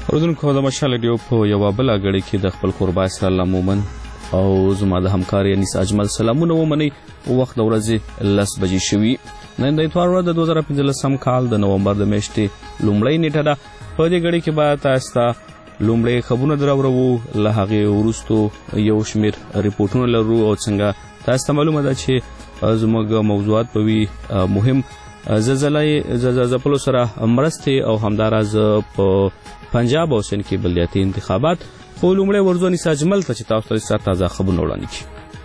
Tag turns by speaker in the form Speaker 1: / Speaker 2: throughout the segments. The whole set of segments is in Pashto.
Speaker 1: اردوونکو د مشال ریډیو په یوه بله غړي کې د خپل قربا اسرائیل مومن او زما د همکار انیس اجمل سلامونه ومنئ. وخت د ورځې 10 بجې شوي. نن د اتوار ورځ د 2015 کال د نومبر د میاشتې لومړۍ نیټه ده. په دې غړي کې به تاسو ته لومړی خبرونه دراوړو، له هغې وروستو یو شمېر ریپورټونه لرو او څنګه تاسو ته معلومه ده چې زموږ موضوعات به وي مهم زلزلې سره مرستې او همداراز په پنجاب او سند کې بلدیاتي انتخابات. خو لومړی ورځو انیس اجمل ته چې تاسو ته تازه خبرونه وړاندې کړي.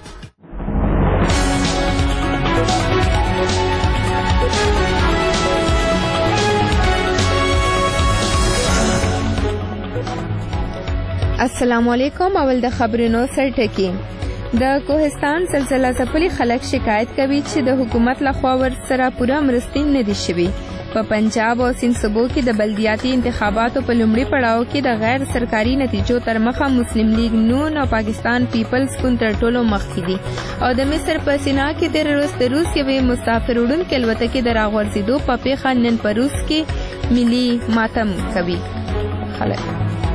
Speaker 2: السلام علیکم. اول د خبرونو سرټکی. د کوهستان زلزلہ ځپلي خلک شکایت کوي چې د حکومت لخوا ورسره پوره مرستې نه دي شوي. په پنجاب او سند صوبو کې د بلدیاتي انتخاباتو په لومړي پړاو کې د غیر سرکاري نتیجو تر مخه مسلم لیگ نون او پاکستان پیپلز ګوند تر ټولو مخکې دي او د مصر په سینا کې تېره ورځ د روس یوې مسافر وړونکې الوتکې د راغورځېدو په پیښه نن په روس کې ملي ماتم کوي خلک.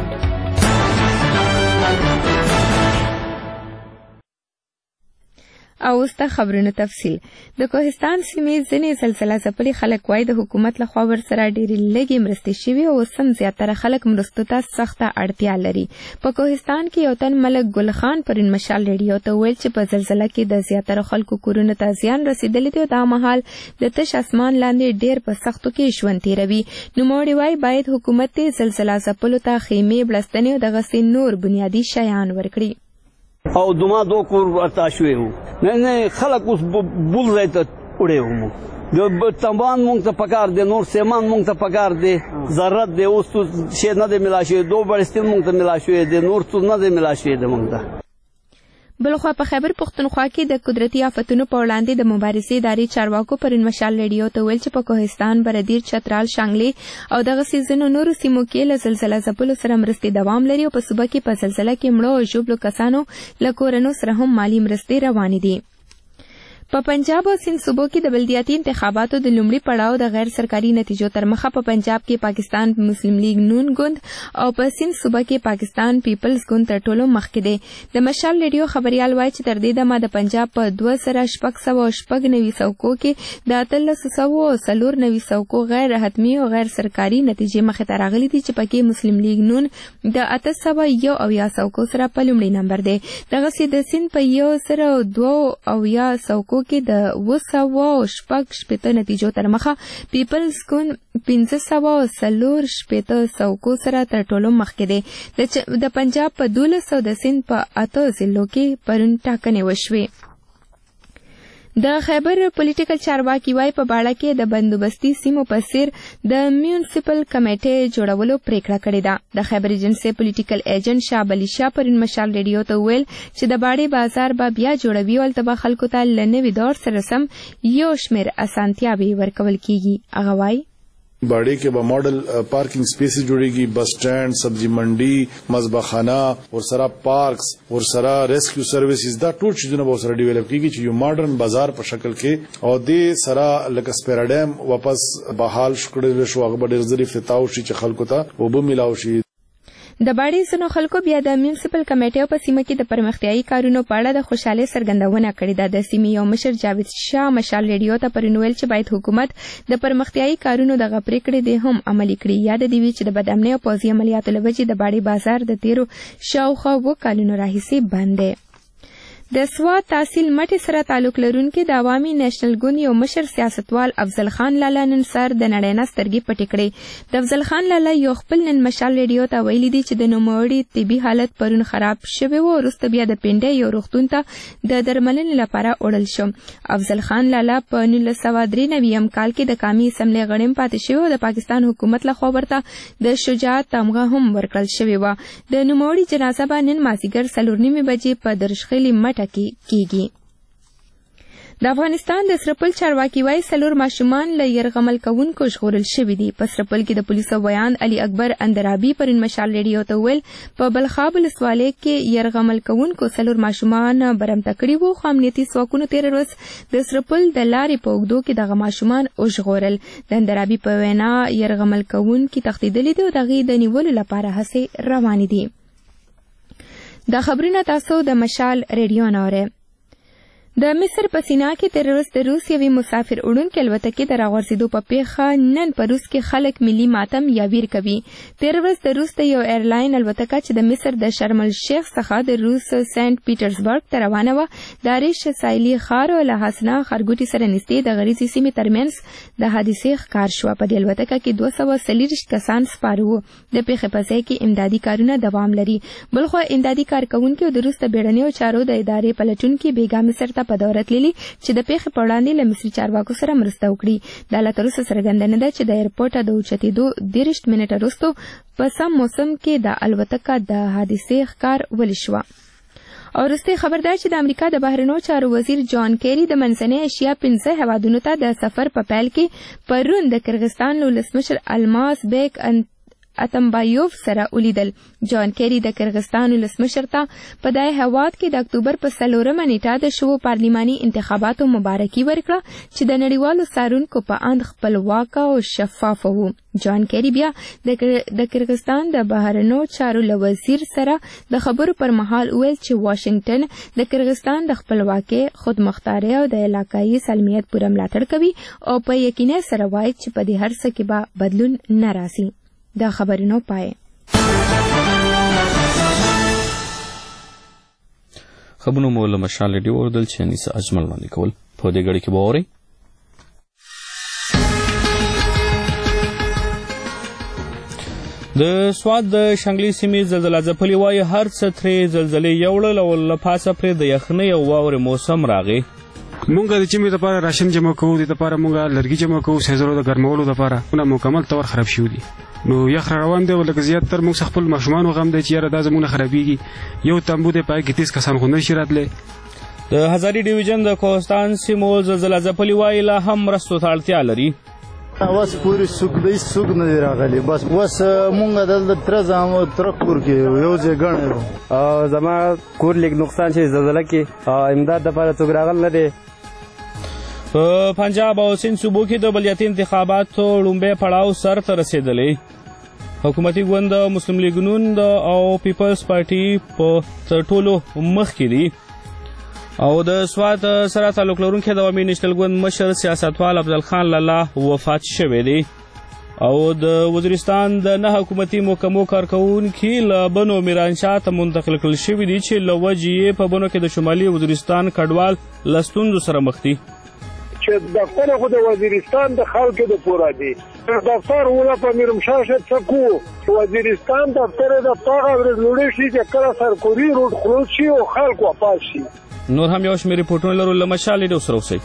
Speaker 2: او اوس ته خبرونو تفصیل. د کوهستان سیمې ځینې زلزله ځپلي خلک وایي د حکومت لخوا ورسره ډېرې لږې مرستې شوي او اوس هم زیاتره خلک مرستو ته سخته اړتیا لري. په کوهستان کې یو تن ملک ګل خان پرون مشال ریډیو ته ویل چې په زلزله کې د زیاتره خلکو کورونو ته زیان رسېدلی دی او دا مهال د تش اسمان لاندې ډېر په سختو کې ژوند تېروي. نوموړي وایي باید حکومت یې زلزله ځپلو ته خیمې، بړستنې او دغسې نور بنیادي شیان ورکړي.
Speaker 3: او دوما دو کور اتا شوی وو نه خلک اوس بول ځای ته وړی وو. د تنبان مونږ ته پکار دی، نور سیمان مونږ ته پکار دی، ضرورت دی. اوس شی نه دی ملا شوی، دو بړستین مونږ ته ملا شوی دی، نور څه نه دی ملا شوی دی مونږ ته.
Speaker 2: بلخوا په خیبر پښتونخوا کې د قدرتي آفتونو په وړاندې د مبارزې ادارې چارواکو پرون مشال ریډیو ته ویل چې په کوهستان، بردیر، چترال، شانګلې او دغسې ځینو نورو سیمو کې له زلزله ځپلو سره مرستې دوام لري او په صوبه کې په زلزله کې مړو او ژوبلو کسانو له کورنو سره هم مالي مرستې روانې دي. په پنجاب او سند صوبو کې د بلدیاتي انتخاباتو د لومړي پړاو د غیر سرکاري نتیجو تر مخه په پنجاب کې پاکستان مسلم لیگ نون ګوند او په سند صوبه کې پاکستان پیپلز ګوند تر ټولو مخکې دی. د مشال ریډیو خبریال وایي چې تر دې دمه د پنجاب په 2696 څوکو کې د 1394 څوکو غیر حتمي او غیر سرکاري نتیجې مخې ته راغلي دي چې پکې مسلم لیگ نون د 801 څوکو سره په لومړي نمبر دی. دغسې د سند په 102 څوکو کې د 216 نتیجو تر مخه پیپلز ګوند 544 څوکو سره تر ټولو مخکې دی. د پنجاب په 12 او د سند په 8 ضلعو کې پرون ټاکنې وشوې. د خیبر پولیټیکل چارواکي وایي په باړه کې د بندوبستي سیمو په څیر د میونسپل کمیټې جوړولو پریکړه کړې ده. د خیبر ایجنسي پولیټیکل ایجنټ شاه بلی شاه پرون مشال ریډیو ته ویل چې د باړې بازار به بیا جوړوي او هلته به خلکو ته له نوي دور سره سم یو شمېر اسانتیاوې ورکول کیږي. هغه وایي
Speaker 4: باڑی के बा model parking spaces जुड़ेगी, बस स्टैंड, सब्जी मंडी, मजबा खाना और सरा पार्क्स और सरा रेस्क्यू सर्विसेज दा टूट चीजों बहुत सारा डेवलप की गई जो मॉडर्न बाजार पर शक्ल के और दे सरा लकस्पेरा डैम वापस बहाल शुक्र शो अकबर जरी फिताउ शी चखल को था वो भी मिलाओ शी.
Speaker 2: د باړې ځینو خلکو بیا د میونسپل کمیټې په سیمه کې د پرمختیایي کارونو په اړه د خوشحالۍ څرګندونه کړې ده. د سیمې یو مشر جاوید شاه مشال ریډیو ته پرون ویل چې باید حکومت د پرمختیایي کارونو دغه پریکړې دې هم عملي کړي. یاد دې وي چې د بدامنۍ او پوځي عملیاتو له وجې د باړې بازار د تیرو شاوخوا 2 کالونو راهیسې بند دی. د سوات تحصیل مټې سره تعلق لرونکي د عوامي نیشنل ګوند یو مشر سیاستوال افضل خان لالا نن سهار د نړۍ نه سترګې پټې کړې. د افضل خان لالا یو خپل نن مشال ریډیو ته ویلي دي چې د نوموړي طبي حالت پرون خراب شوی و، وروسته بیا د پنډۍ یو روغتون ته د درملنې لپاره وړل شو. افضل خان لالا په 1993 کال کې د قومي اسمبلۍ غړی پاتې شوی او د پاکستان حکومت لخوا ورته د شجاعت تمغه هم ورکړل شوې وه. د نوموړي جنازه به نن مازدیګر 4:30 بجې په درشخیلي مټ کیږي. د افغانستان د سرپل چارواکي وایي 4 ماشومان له يرغمل کوونکو ژغورل شوي دي. په سرپل کې د پولیسو بیان علي اکبر اندرابي پرون مشال ریډیو ته ویل په بلخاب ولسوالۍ کې يرغمل کوونکو 4 ماشومان برمته کړي وو، خو امنیتي ځواکونو تېره ورځ د سرپل د لارې په اوږدو کې دغه ماشومان وژغورل. د اندرابي په وینا يرغمل کوونکي تښتېدلي دي او د هغوی د نیولو لپاره هڅې روانې دي. دا خبرونه تاسو د مشال ریډیو نه اورئ. د مصر په سینا کې تېره ورځ د روس یوې مسافر وړونکې الوتکې د راغورځېدو په پیښه نن په روس کې خلک ملي ماتم یا ویر کوي. تېره ورځ د روس د یو ایرلاین الوتکه چې د مصر د شرم الشیخ څخه د روس سنت پیټرزبرګ ته روانه وه د عریش سایلي ښار له حسنه ښارګوټي سره نږدې د غریزي سیمې ترمنځ د حادثې ښکار شوه. په دې الوتکه کې 240 کسان سپاره وو. د پیښې په ځای کې امدادي کارونه دوام لري. بلخوا امدادي کارکوونکي او د روس د بیړنیو چارو د ادارې پلټونکي بیګا مصر په دورت لیلی چې د پیښې په وړاندې له مصري چارواکو سره مرسته وکړي. دا لا تر اوسه څرګنده نه ده چې د ایرپورټه د اوچتېدو 30 منټه وروسته په سم موسم کې د الوتکه د حادثې ښکار ولې شوه. او وروستۍ خبر دا چې د امریکا د بهرنیو چارو وزیر جان کیری د منځنۍ اشیا 15 هیوادونو ته د سفر په پیل کې پرون د کرغستان له ولسمشر الماس بیک اتمبایوف سره ولیدل. جان کیری د کرغستان ولسمشر ته په دای هیواد کې د اکتوبر په 4 نیټه د شوو پارلیماني انتخاباتو مبارکي ورکړه چې د نړیوالو څارونکو په اند خپلواک او شفاف وو. جان کیری بیا د کرغستان د بهرنیو چارو له وزیر سره د خبرو پر مهال ویل چې واشنگټن د کرغستان د خپلواکۍ، خودمختارۍ او د علاقايي سالمیت پوره ملاتړ کوي او په یقیني سره وایي چې په دې هر څه کې به بدلون نه راسي. دا خبرونه پای
Speaker 1: خبرونه مو له مشال ریډیو اوردل چې انیسه اجمل وړاندې کول. په دې غړي کې به اورئ د سواد د شانګلې سیمې زلزله ځپلې وایي هر څه ترې زلزلې یوړل او له پاسه پرې د یخنۍ او واورې موسم راغی.
Speaker 5: مونږ د چمې لپاره راشن جمع کوو، د لپاره مونږ لرګي جمع کوو، سیزرو د ګرمولو لپاره نه مکمل تور خراب شوي دي. نو یخ روان دی ولکه زیات تر موږ خپل ماشومان غم دی چې یاره دا زمونه خرابېږي. یو تنبو دی پای کې 30 کسان خو نشي راتلی.
Speaker 1: د هزاري ډیویژن د کوهستان سیمو زلزله ځپلې وایي لا هم مرستو ته اړتیا لري.
Speaker 6: اوس پورې څوک نه دی راغلی. بس اوس مونږ دلته تر زمو تر کور کې یو ځای ګڼو او زما کور لیک نقصان شي زلزله کې او امداد لپاره څوک راغل نه دی.
Speaker 1: په پنجاب او سند صوبو کې د بلدیاتي انتخاباتو لومړی پړاو سر ته رسېدلی. حکومتي ګوند مسلم لیګ نون او پیپلز پارټي په تر ټولو مخکې دي او د سوات سره تعلق لرونکي د عوامي نیشنل ګوند مشر سیاستوال افضل خان لالا وفات شوی دی او د وزیرستان د نه حکومتي محکمو کارکوونکي له بنو میرانشاه ته منتقل کړل شوي دي چې له وجې یې په بنو کې د شمالي وزیرستان کډوال له ستونزو سره مخ دي.
Speaker 7: چې دفتر خو د وزیرستان د خلکو د پورا دی دفتر ولا په میرمشاه څکو چې وزیرستان دفتر د هغه ورځې شي چې کله سرکوري روډ خلاص شي او خلک واپس شي.
Speaker 1: نور هم یو شمېر ریپورټونه لرو له مشال ریډیو سره اوسئ.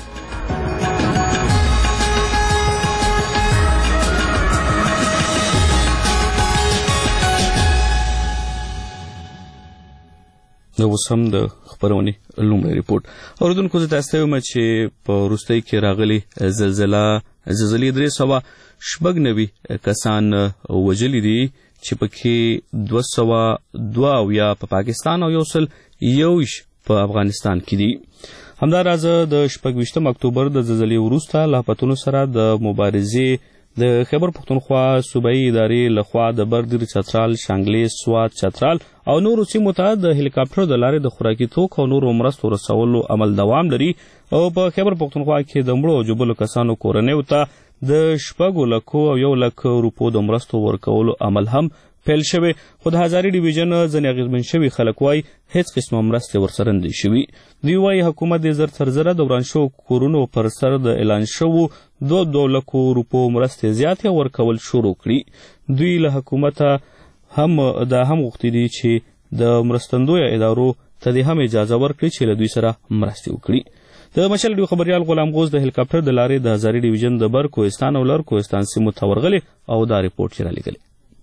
Speaker 1: د اوس هم د خپرونې لومړی ریپورټ اوریدونکو زه تاسو ته وایم چې په وروستۍ کې راغلې زلزلې 396 کسان وژلي دي چې پکې 202 په پاکستان او 121 په افغانستان کې دي. همداراز د 26 اکتوبر د زلزلې وروسته له آفتونو سره د مبارزې د خیبر پختونخوا صوبایي ادارې لخوا د بردیر، چترال، شانګلې، سوات، چترال او نورو سیمو ته د هلیکاپټر د لارې د خوراکي توکو او نورو مرستو رسولو عمل دوام لري او په خیبر پختونخوا کې د مړو او ژوبلو کسانو کورنیو ته د 4 لکو او 1 لک روپو د مرستو ورکولو عمل هم پیل شوی. خو د هزاري ډیویژن ځینې اغېزمن شوي خلک وایي هیڅ قسمه مرستې ورسره نه دي شوي. دوی وایي حکومت د زر تر زره د وران شوو کورونو پر سر د اعلان شوو 2 لکو روپو مرستې زیاتې ورکول شروع کړي. دوی له حکومته دا هم غوښتي دي چې د مرستندویه ادارو ته دې هم اجازه ورکړي چې له دوی سره مرستې وکړي. د مشال ریډیو خبریال غلام غوث د هلیکاپټر د لارې د هزاري ډیویژن د بر کوهستان او لر کوهستان سیمو ته ورغلی او دا ریپورټ یې رالیږلی.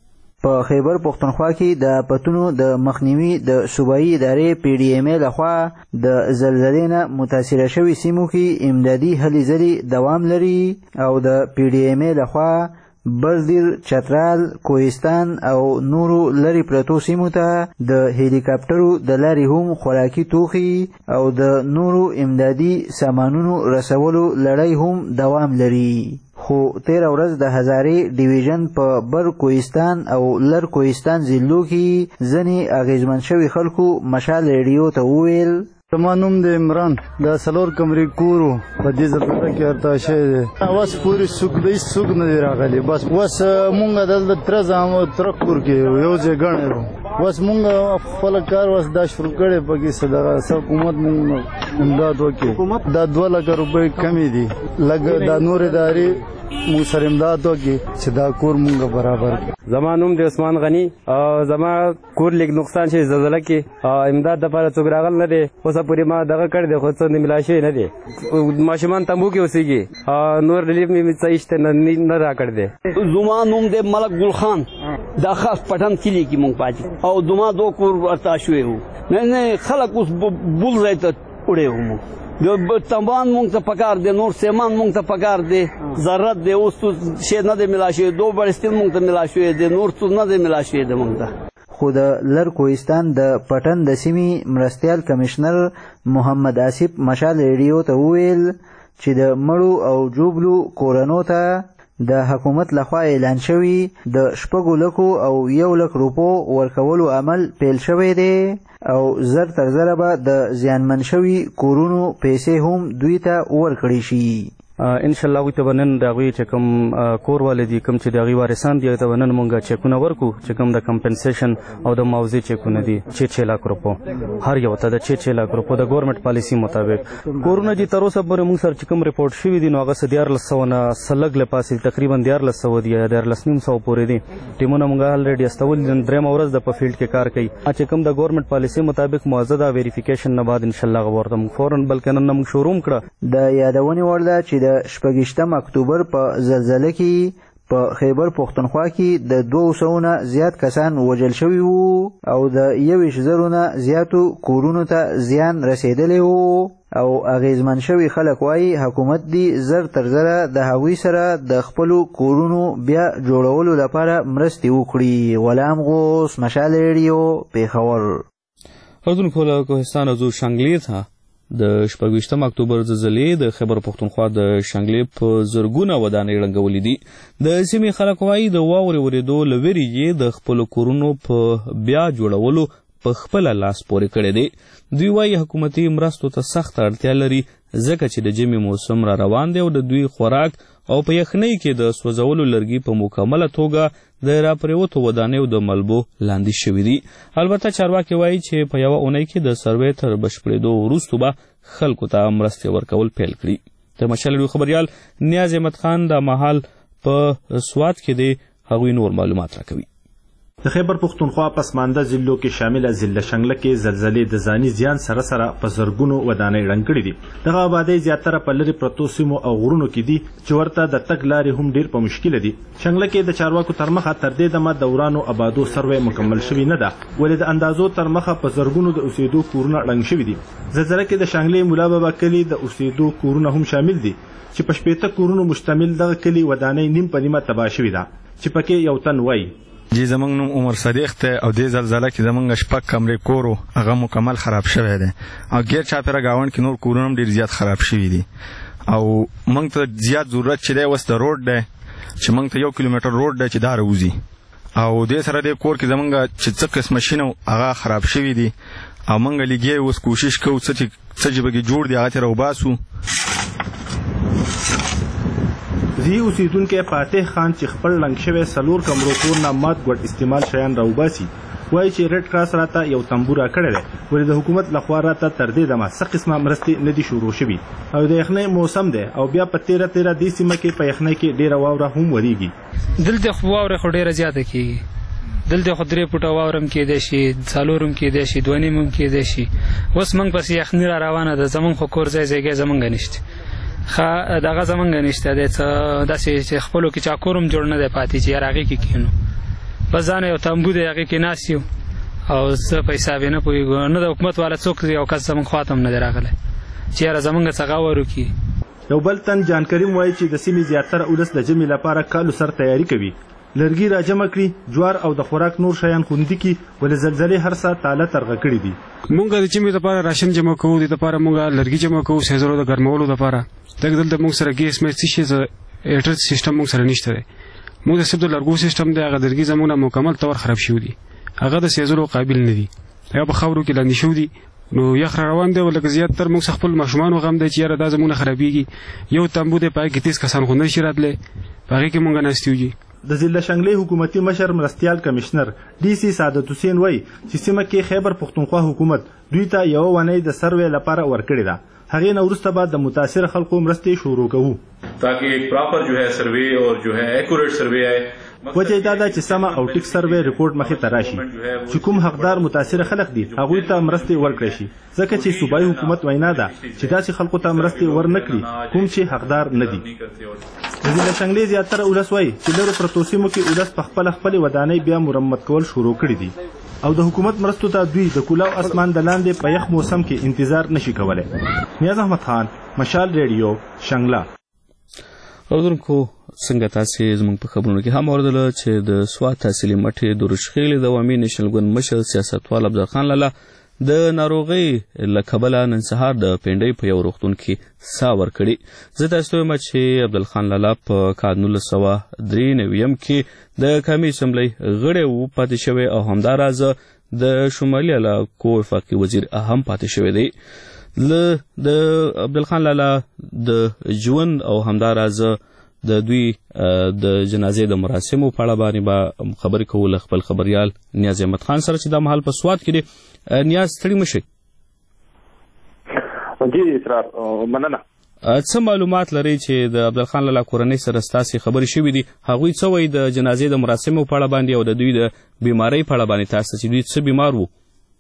Speaker 8: په خیبر پښتونخوا کې د پتونو د مخنیوي د صوبایي ادارې PDMA لخوا د زلزلې نه متاثره شوي سیمو کې امدادي هلې ځلې دوام لري او د PDMA لخوا بزدیر، چترال، کوهستان او نورو لري پرتو سیمو ته د هلیکاپټرو د لارې هم خوراکي توخي او د نورو امدادي سامانونو رسولو لړۍ هم دوام لري. خو تیر ورځ د هزارې ډیویژن په بر کوهستان او لر کوهستان ضلعو کې ځینې اغیزمن شوي خلکو مشال ریډیو ته وویل
Speaker 6: زما نوم د عمران د څلور کمرې کور و په دې زلزله کې ارتا شوی دی اوس پورې څوک نه دی راغلی بس اوس مونږ دلته تره زامو تره کور کې یو ځای ګڼی وو اوس مونږ خپل کار اوس دا شروع کړی پکې څه دغه حکومت مونږ امداد وکړي دا 2 لک روپۍ کمې دي لږ دا نور ادارې مونږ سره امداد وکړي چې دا کور مونږ برابر کړي.
Speaker 9: زما نوم د عثمان غني او زما کور لیک نقصان شي زلزله کې امداد دپاره څوک راغل نه دی اوس پورې ما دغه کړی دی خو څه ملا شوی نه دی ماشومان تمبو کې اوسېږي نور ریلیف مې څه ایسته نه را کړی دی.
Speaker 3: زما نوم دی ملک ګل خان دا خاص پټن کلي کې مونږ پاتې او زما 2 کور ورته شوی وو نه خلک اوس بل ځای ته وړی وو مونږ د تنبان مونږ ته پکار دی نور سیمان مونږ ته پکار دی ضرورت دی اوس شی نه دی ملا شوی 2 بړستین مونږ ته ملا شوی دی نور څه نه دی ملا شوی دی مونږ ته.
Speaker 8: خو د لر کوهستان د پټن د سیمې مرستیال کمشنر محمد آصف مشال ریډیو ته وویل چې د مړو او جوبلو کورنو ته د حکومت لخوا اعلان شوی د 6 لکو او 1 لک روپو ورکولو عمل پیل شوی دی او زر تر زره به د زیانمن شوي کورونو پیسې هم دوی ته ورکړي شي.
Speaker 10: ان شاء الله هغوی ته به نن د هغوی چې کوم کور والي دي کوم چې د هغوی وارثان دي هغوی ته به نن مونږ چیکونه ورکو چې کوم د کمپنسیشن او د معاوضې چیکونه دي 6 لاک روپو هر یو ته د 6 لاک روپو د ګورنمنټ پالیسي مطابق کورونه دي تر اوسه پورې مونږ سره چې کوم رپورټ شوي دي نو هغه څه 1400 نه سلګ له پاسې تقریبا 1400 دي 1400 پورې دي ټیمونه مونږ الریډي استول دي درېمه ورځ د په فیلډ کې کار کوي چې کوم د ګورنمنټ پالیسي مطابق موزده ویریفیکیشن نه بعد ان شاء الله ورته فورن بلکې نن موږ شروع کړه.
Speaker 8: د یادونې وړ ده چې د 28 اکتوبر په زلزلې کې په خیبر پښتونخوا کې د 200 نه زیات کسان وژل شوي وو او د 21,000 نه زیاتو کورونو ته زیان رسیدلی وو او اغیزمن شوي خلک وایي حکومت دی زر تر زره د هغوی سره د خپلو کورونو بیا جوړولو لپاره مرستې وکړي. غلام غوث مشال ریډیو پیښور.
Speaker 1: اردوونکو له کوهستان ځو شانګلې ته د 28 اکتوبر زلزلې د خیبر پښتونخوا د شانګلې په زرګونه ودانۍ ړنګولې دي. د سیمې خلک وایي د واورې ورېدو له ویرې یې د خپلو کورونو په بیا جوړولو په خپله لاس پورې کړی دی. دوی وایي حکومتي مرستو ته سخته اړتیا لري ځکه چې د ژمي موسم را روان دی او د دوی خوراک او په یخنۍ کې د سوځولو لرګي په مکمله توګه د راپرېوتو ودانیو د ملبو لاندې شوي دي. البته چارواکي وایي چې په یوه اونۍ کې د سروې تر بشپړېدو وروستو به خلکو ته مرستې ورکول پیل کړي. د مشال ریډیو خبریال نیاز احمد خان دا مهال په سوات کې دی هغوی نور معلومات راکوي.
Speaker 11: د خیبر پښتونخوا پسمانده ضلعو کې شامله ضلع شنګله کې زلزلې د ځاني زیان سره سره په زرګونو ودانۍ ړنګ کړي دي. دغه آبادۍ زیاتره په لرې پرتو سیمو او غرونو کې دي چې ورته د تګ لارې هم ډېر په مشکله دي. شنګله کې د چارواکو تر مخه تر دې دمه د ورانو آبادو سروې مکمل شوي نه ده ولې د اندازو تر مخه په زرګونو د اوسېدو کورونه ړنګ شوي دي. زلزله کې د شانګلې مولا بابا کلي د اوسېدو کورونه هم شامل دي چې په 18 کورونو مشتمل دغه کلي ودانۍ نیم په نیمه تباه شوي ده چې پکې یو تن وایي
Speaker 12: جی زمونږ نوم عمر صدیق ته او دې زلزله کې زمونږ 6 کمرې کور هغه مکمل خراب شوی دی او غیر چاپیره گاوند کې نور کورونه هم ډېر زیات خراب شوي دي او موږ ته زیات ضرورت چې دی اوس د روډ دی چې موږ ته 1 کیلومتر روډ دی چې دا راوځي او دې سره دې کور کې زمونږ چې څه قسمه شي نو هغه خراب شوي دي او موږ لګیا اوس کوشش کوو څه چې به جوړ دی هغه ته راوباسو.
Speaker 11: زی اوسیدونکو فاتح خان چې خپل لنګ شوی 4 کمرو کور نه مات ګډ استعمال شیان راوباسي وایي چې ریډ کراس راته یو تنبو راکړی دی ولې د حکومت لخوا راته تر دې دمه څه قسمه مرستې نه دي شروع شوي او د یخنۍ موسم دی او بیا په تیره دې سیمه کې په یخنۍ کې ډېره واوره هم ورېږي.
Speaker 13: دلته خو واوره خو ډېره زیاته کېږي دلته خو 3 فوټه واوره هم کېدی شي 4 هم کېدی شي 2 نیم هم کېدی شي. اوس موږ پسې یخنۍ را روانه ده زموږ خو کور ځای زموږ نشته دغه زمونږ نشته دی څه داسې چې خپلو کې چا کور هم جوړ نه دی پاتې چې یار هغې کې کښېنو بس ځان یو تنبو دی هغې کې ناست یو او زه په حساب یې نه پوهېږو نه د حکومت والا څوک یو کس زموږ خوا ته هم نه دی راغلی چې یاره زموږ څه غور وکړي.
Speaker 11: یو بل تن جان کریم وایي چې د سیمې زیاتره ولس د ژمي لپاره کالو سر تیاری کوي، لرګي راجمع کړي، جوار او د خوراک نور شیان خوندي کړي، ولې زلزلې هر څه تاله ترغه کړي دي.
Speaker 5: مونږ د ژمي لپاره راشن جمع کوو، د لپاره مونږ لرګي جمع کوو سیزرو د ګرمولو لپاره. دلته مونږ سره ګیس مې څه شي هیټر سیستم مونږ سره نشته دی. مونږ د صرف د لرګو سیستم دی، هغه لرګي زموږ نه مکمل طور خراب شوي دي، هغه د سیزرو قابل نه دي، هغه په خاورو کې لاندې شوي دي. نو یخ روان دی ولکه زیاتره موږ خپل ماشومان غم دی چې یاره دا زمونه خرابېږي. یو تنبو دی پای کې 30 کسان خو نه شي راتلی، په هغې کې مونږ ناستي یو.
Speaker 11: د ضلع شنګلې حکومتي مشر مرستیال کمشنر ډي سي سعادت حسین وایي چې سیمه کې خیبر پښتونخوا حکومت دوی ته یوه ونۍ د سروې لپاره ورکړې ده، هغې نه وروسته به د متاثر خلکو مرستې شروع کوو
Speaker 14: تاکہ ایک پراپر جو ہے سروے اور جو ہے ایکوریٹ سروے ہے.
Speaker 11: وجه دا ده چې سمه او ټیک سروې رپورټ مخې ته راشي چې کوم حقدار متاثر خلک دي هغوی ته مرستې ورکړی شي، ځکه چې صوبایي حکومت وینا ده چې داسې خلکو ته مرستې ورنکړي کوم چې حقدار نه دي. د ضلع شنګلې زیاتره ولس وایي چې لرو پرتو سیمو کې ولس په خپلې ودانۍ بیا مرمت کول شروع کړي دي او د حکومت مرستو ته دوی د کلاو اسمان د لاندې په یخ موسم کې انتظار نشي کولی. نیاز احمد خان، مشال ریډیو، شنګله.
Speaker 1: اردوونکو څنګه تاسې زموږ په خبرونو کې هم اوریدله چې د سوات تحصیلي مټې د روشخېلې د عوامي نیشنل ګوند مشر سیاستوال افضل لالا د ناروغۍ له کبله نن سهار د پنډۍ په یو روغتون کې ساه ورکړې. زه تاسو ته وایم چې عبدالخان لالا په کال 1993 کې د قومي اسمبلۍ غړی پاتې شوی او همداراز د شمالي علاقو وفاقي وزیر هم پاتې شوی دی. د عبدالخان لالا د ژوند او همداراز د دوی د جنازې د مراسمو په اړه باندې به خبرې کوو له خپل خبریال نیاز احمد خان سره چې دا مهال په سوات کې دی. نیاز ستړي مه شئ.
Speaker 15: جی اسرار مننه.
Speaker 1: څه معلومات لرئ چې د عبدالخان لالا کورنۍ سره ستاسې خبرې شوي دي؟ هغوی څه وایي د جنازې د مراسمو په اړه باندې او د دوی د بیمارۍ په اړه باندې تاسو چې دوی څه بیمار وو؟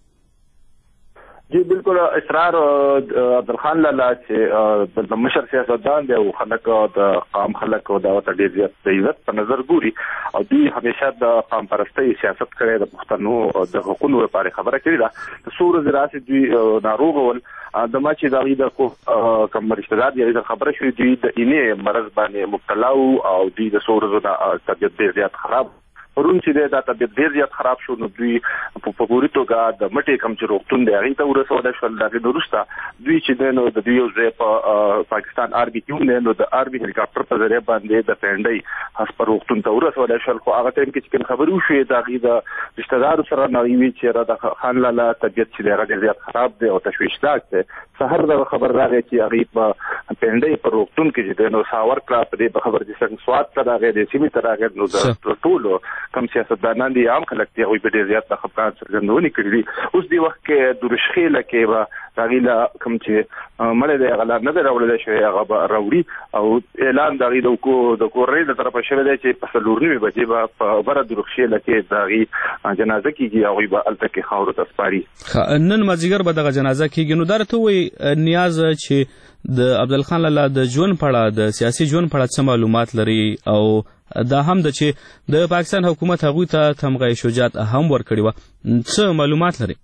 Speaker 15: جی بالکل اسرار عبدالخان لالا چې د مشر سیاستدان دی او خلک د قام خلک او د ډېر زیات د عزت په نظر ګوري او دوی همیشه د قام پرستۍ سیاست کړی، د پښتنو د حقونو لپاره خبره کړې ده. د څو ورځې راځي دوی ناروغ ول د ما چې د هغوی د کوم رشته دار دی د خبره شوې دوی د اینې مرض باندې مبتلا وو او دوی د څو ورځو د طبیعت ډېر زیات خراب پرون چې دا طبیعت ډېر زیات خراب شو نو دوی په فوري توګه د مټې کم چې روغتون دی هغې ته ورسولی شول. د هغې نه وروسته دوی چې دی نو د دوی یو ځای په پاکستان آرمي کې هم دی نو د آرمي هلیکاپټر په ذریعه باندې د پنډۍ هسپر روغتون ته ورسولی شول. خو هغه ټایم کې چې کوم خبرې وشوې د هغې د رشته دارو سره نغې وي چې د خان لالا طبیعت چې دی هغه ډېر زیات خراب دی او تشویشناک دی. سهار دغه خبر راغی چې هغې په پنډۍ په روغتون کې چې دی نو ساه ورکړه. په دې خبر چې څنګه سوات ته راغی د سیمې ته راغی نو د ټولو کم سیاستدانان دي عام خلک دي هغوی به ډېر زیات د خفګان څرګندونې کړي دي. اوس دې وخت کې د روشخېله کې به د هغې له کوم چې مړی دی هغه لا نه دی راوړلی شوی هغه به راوړي او اعلان د هغې د کورنۍ له طرفه شوی دی چې په 4:30 بجې به په بره د روشخېله کې د هغې جنازه کېږي هغوی به هلته کې خاورو ته سپاري.
Speaker 1: نن مازدیګر به دغه جنازه کېږي. نو دا راته ووایي نیاز چې د عبدالخان لالا د ژوند په اړه د سیاسي ژوند په اړه څه معلومات لري او دا هم ده چې د پاکستان حکومت هغوی ته تمغه شجاعت هم ورکړې وه، څه معلومات لري؟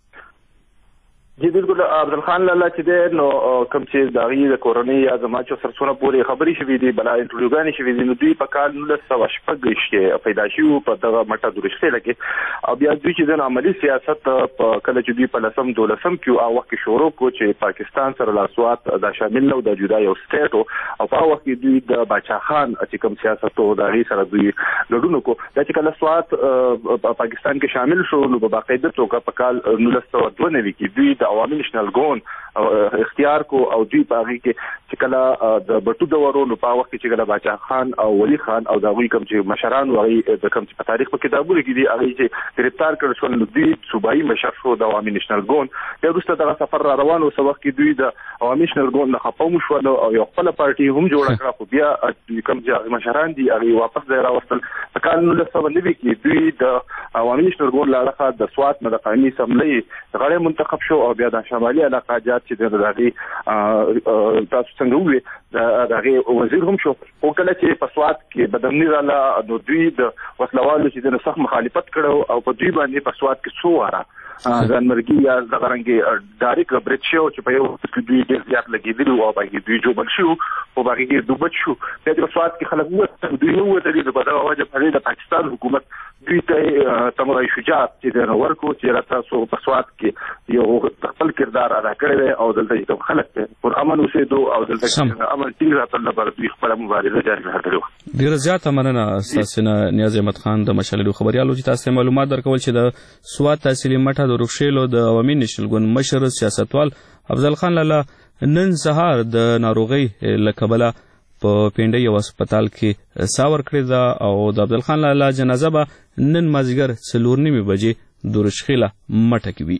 Speaker 15: جی بالکل عبدالخان لالا چې دی نو کوم چې د هغې د کورنۍ یا زما چې سرسونه پورې خبرې شوي دي بلا انټرویوګانې شوي دي نو دوی په کال 1926 کې پیدا شوي وو په دغه مټه د روشخېله کې او بیا دوی چې دی عملي سیاست کله چې دوی په 10-12 کې هغه وخت کې شروع کړو چې پاکستان سره لا سوات دا شامل نه و د جدا یو سټیټ و او په هغه وخت کې دوی د باچا خان چې کوم سیاست و د هغې سره دوی ګډون وکړو. دا چې کله سوات پاکستان کې شامل شو نو په باقاعده توګه په کال 1992 کې دوی عوامي نېشنل ګوند اختیار کو او دوی په هغې کې چې کله د بټو دورو نو په وخت کې چې کله باچا خان او ولی خان او د هغوی کوم چې مشران و هغې د کوم چې په تاریخ په کتابونو کې دي هغې چې ګرفتار کړل شول نو دوی صوبایي مشر شو د عوامي نېشنل ګوند. بیا وروسته دغه سفر را روان و څه وخت کې دوی د عوامي نېشنل ګوند نه خفه هم شول او یو خپله پارټي هم جوړه کړه خو بیا کوم چې مشران دي هغې واپس ځای راوستل. په کال 1990 کې دوی د عوامي نېشنل ګوند له اړخه د سوات نه د قومي اسمبلۍ غړی منتخب شو او بیا د شمالي علاقه جات چې د هغې تاسو څنګه وویل د دغه وزیر هم شو او کله چې په سواد کې بدمنی رااله نو دوی د وسلوالو چې د سخت مخالفت کړو او په دوی باندې په سواد کې څو واره ځانمرګي یا دغه رنګ ډایرک برید شو چې په یو کې دوی ډېر زیات لګېدلي او باقي دوی جوړ شو او باقي کې دوبت شو د سواد کې خلک وو دوی نو ته د بدر واجب لري د پاکستان حکومت دوی ته تمرای شجاعت چې د ورکو چې راته په سواد کې یو خپل کردار ادا کړی او دلته کوم خلک پر امن اوسېدو او دلته امن ټینګ راتل لپاره دوی خپل مبارزه جاري کړې.
Speaker 1: ډېر زیات مننه ستاسو نه نیاز احمد خان د مشالې خبريالو چې تاسو معلومات درکول چې د سواد تحصیلي مټه د روښېلو د عوامي نېشنل ګوند مشر سیاستوال افضل خان لالا نن سهار د ناروغۍ له کبله په پینډۍ یو هسپتال کې ساه ورکړې ده او د افضل خان لالا جنازه به نن مازدیګر 4:30 بجې د روښېله مټه کې وي.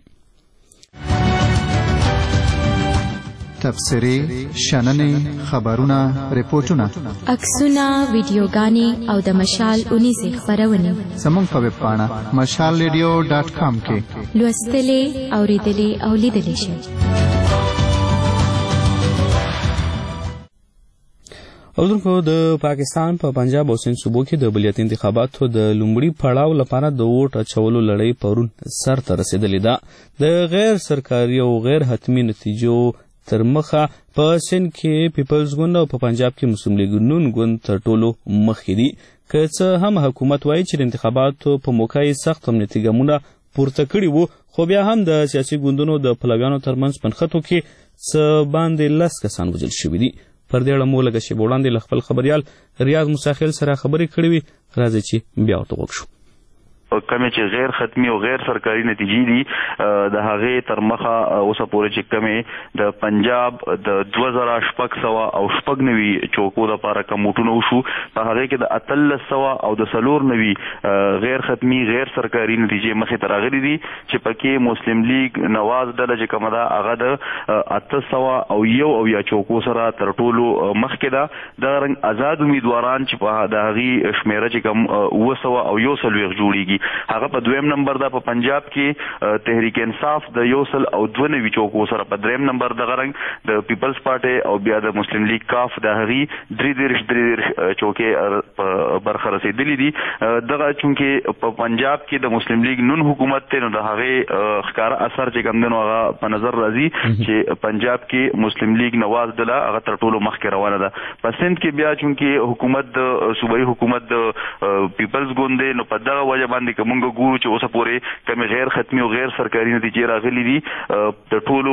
Speaker 16: تبصرې، شننې، خبرونه، ریپورټونه،
Speaker 17: عکسونه، ویډیوګانې او د مشال اونیزې خپرونې
Speaker 16: زموږ په ویب پاڼه mashalradio.com کې
Speaker 17: لوستلې، اورېدلې او لیدلې شئ.
Speaker 1: اوردونکو د پاکستان په پنجاب او سند صوبو کې د بلدیاتي انتخاباتو د لومړي پړاو لپاره د ووټ اچولو لړۍ پرون سر ته رسیدلې ده. د غیر سرکاري او غیر حتمي نتیجو تر مخه په سند کې پیپلز ګوند او په پنجاب کې مسلم لیگ نون ګوند تر ټولو مخکې دي. که څه هم حکومت وایي چې د انتخاباتو په موقع یې سخت امنیتي ګامونه پورته کړي وو، خو بیا هم د سیاسي ګوندونو د پلویانو ترمنځ پنښتو کې څه باندې 10 کسان وژل شوي دي. پر دې اړه مو لږه شېبه وړاندې له خپل خبریال ریاض مساخیل سره خبرې کړې وي. راځئ چې بیا ورته غوږ شو.
Speaker 18: کمې چې غیر ختمي او غیر سرکاري نتیجې دي د هغې تر مخه اوسه پورې چې کمې د پنجاب د 2600 او 96 چوکو دپاره کوم ووټونه وشو په هغې کې د 1300 او د 490 غیر ختمي غیر سرکاري نتیجې مخې ته راغلي دي چې پکې مسلم لیگ نواز ډله چې کومه ده هغه د 800 او یا چوکو سره تر ټولو مخکې ده. دغه رنګ آزاد امیدواران چې په د هغې شمیره چې کوم 900 او 140 جوړیږي هغه په دویم نمبر ده. په پنجاب کې تحریک انصاف د 192 چوکو سره په دریم نمبر دغه رنګ د پیپلز پارټي او بیا د مسلم لیگ کاف د هغې 33 چوکې برخه رسېدلې دي. دغه چونکې په پنجاب کې د مسلم لیگ نون حکومت دی نو د هغې ښکاره اثر چې کوم دی نو هغه په نظر راځي چې پنجاب کې مسلم لیگ نواز ډله هغه تر ټولو مخکې روانه ده. په سند کې بیا چونکې حکومت د صوبایي حکومت د پیپلز ګوند دی نو په دغه وجه باندې که موږ ګورو چې اوسه پورې کومې غیر ختمي او غیر سرکاري نتیجې راغلي دي د ټولو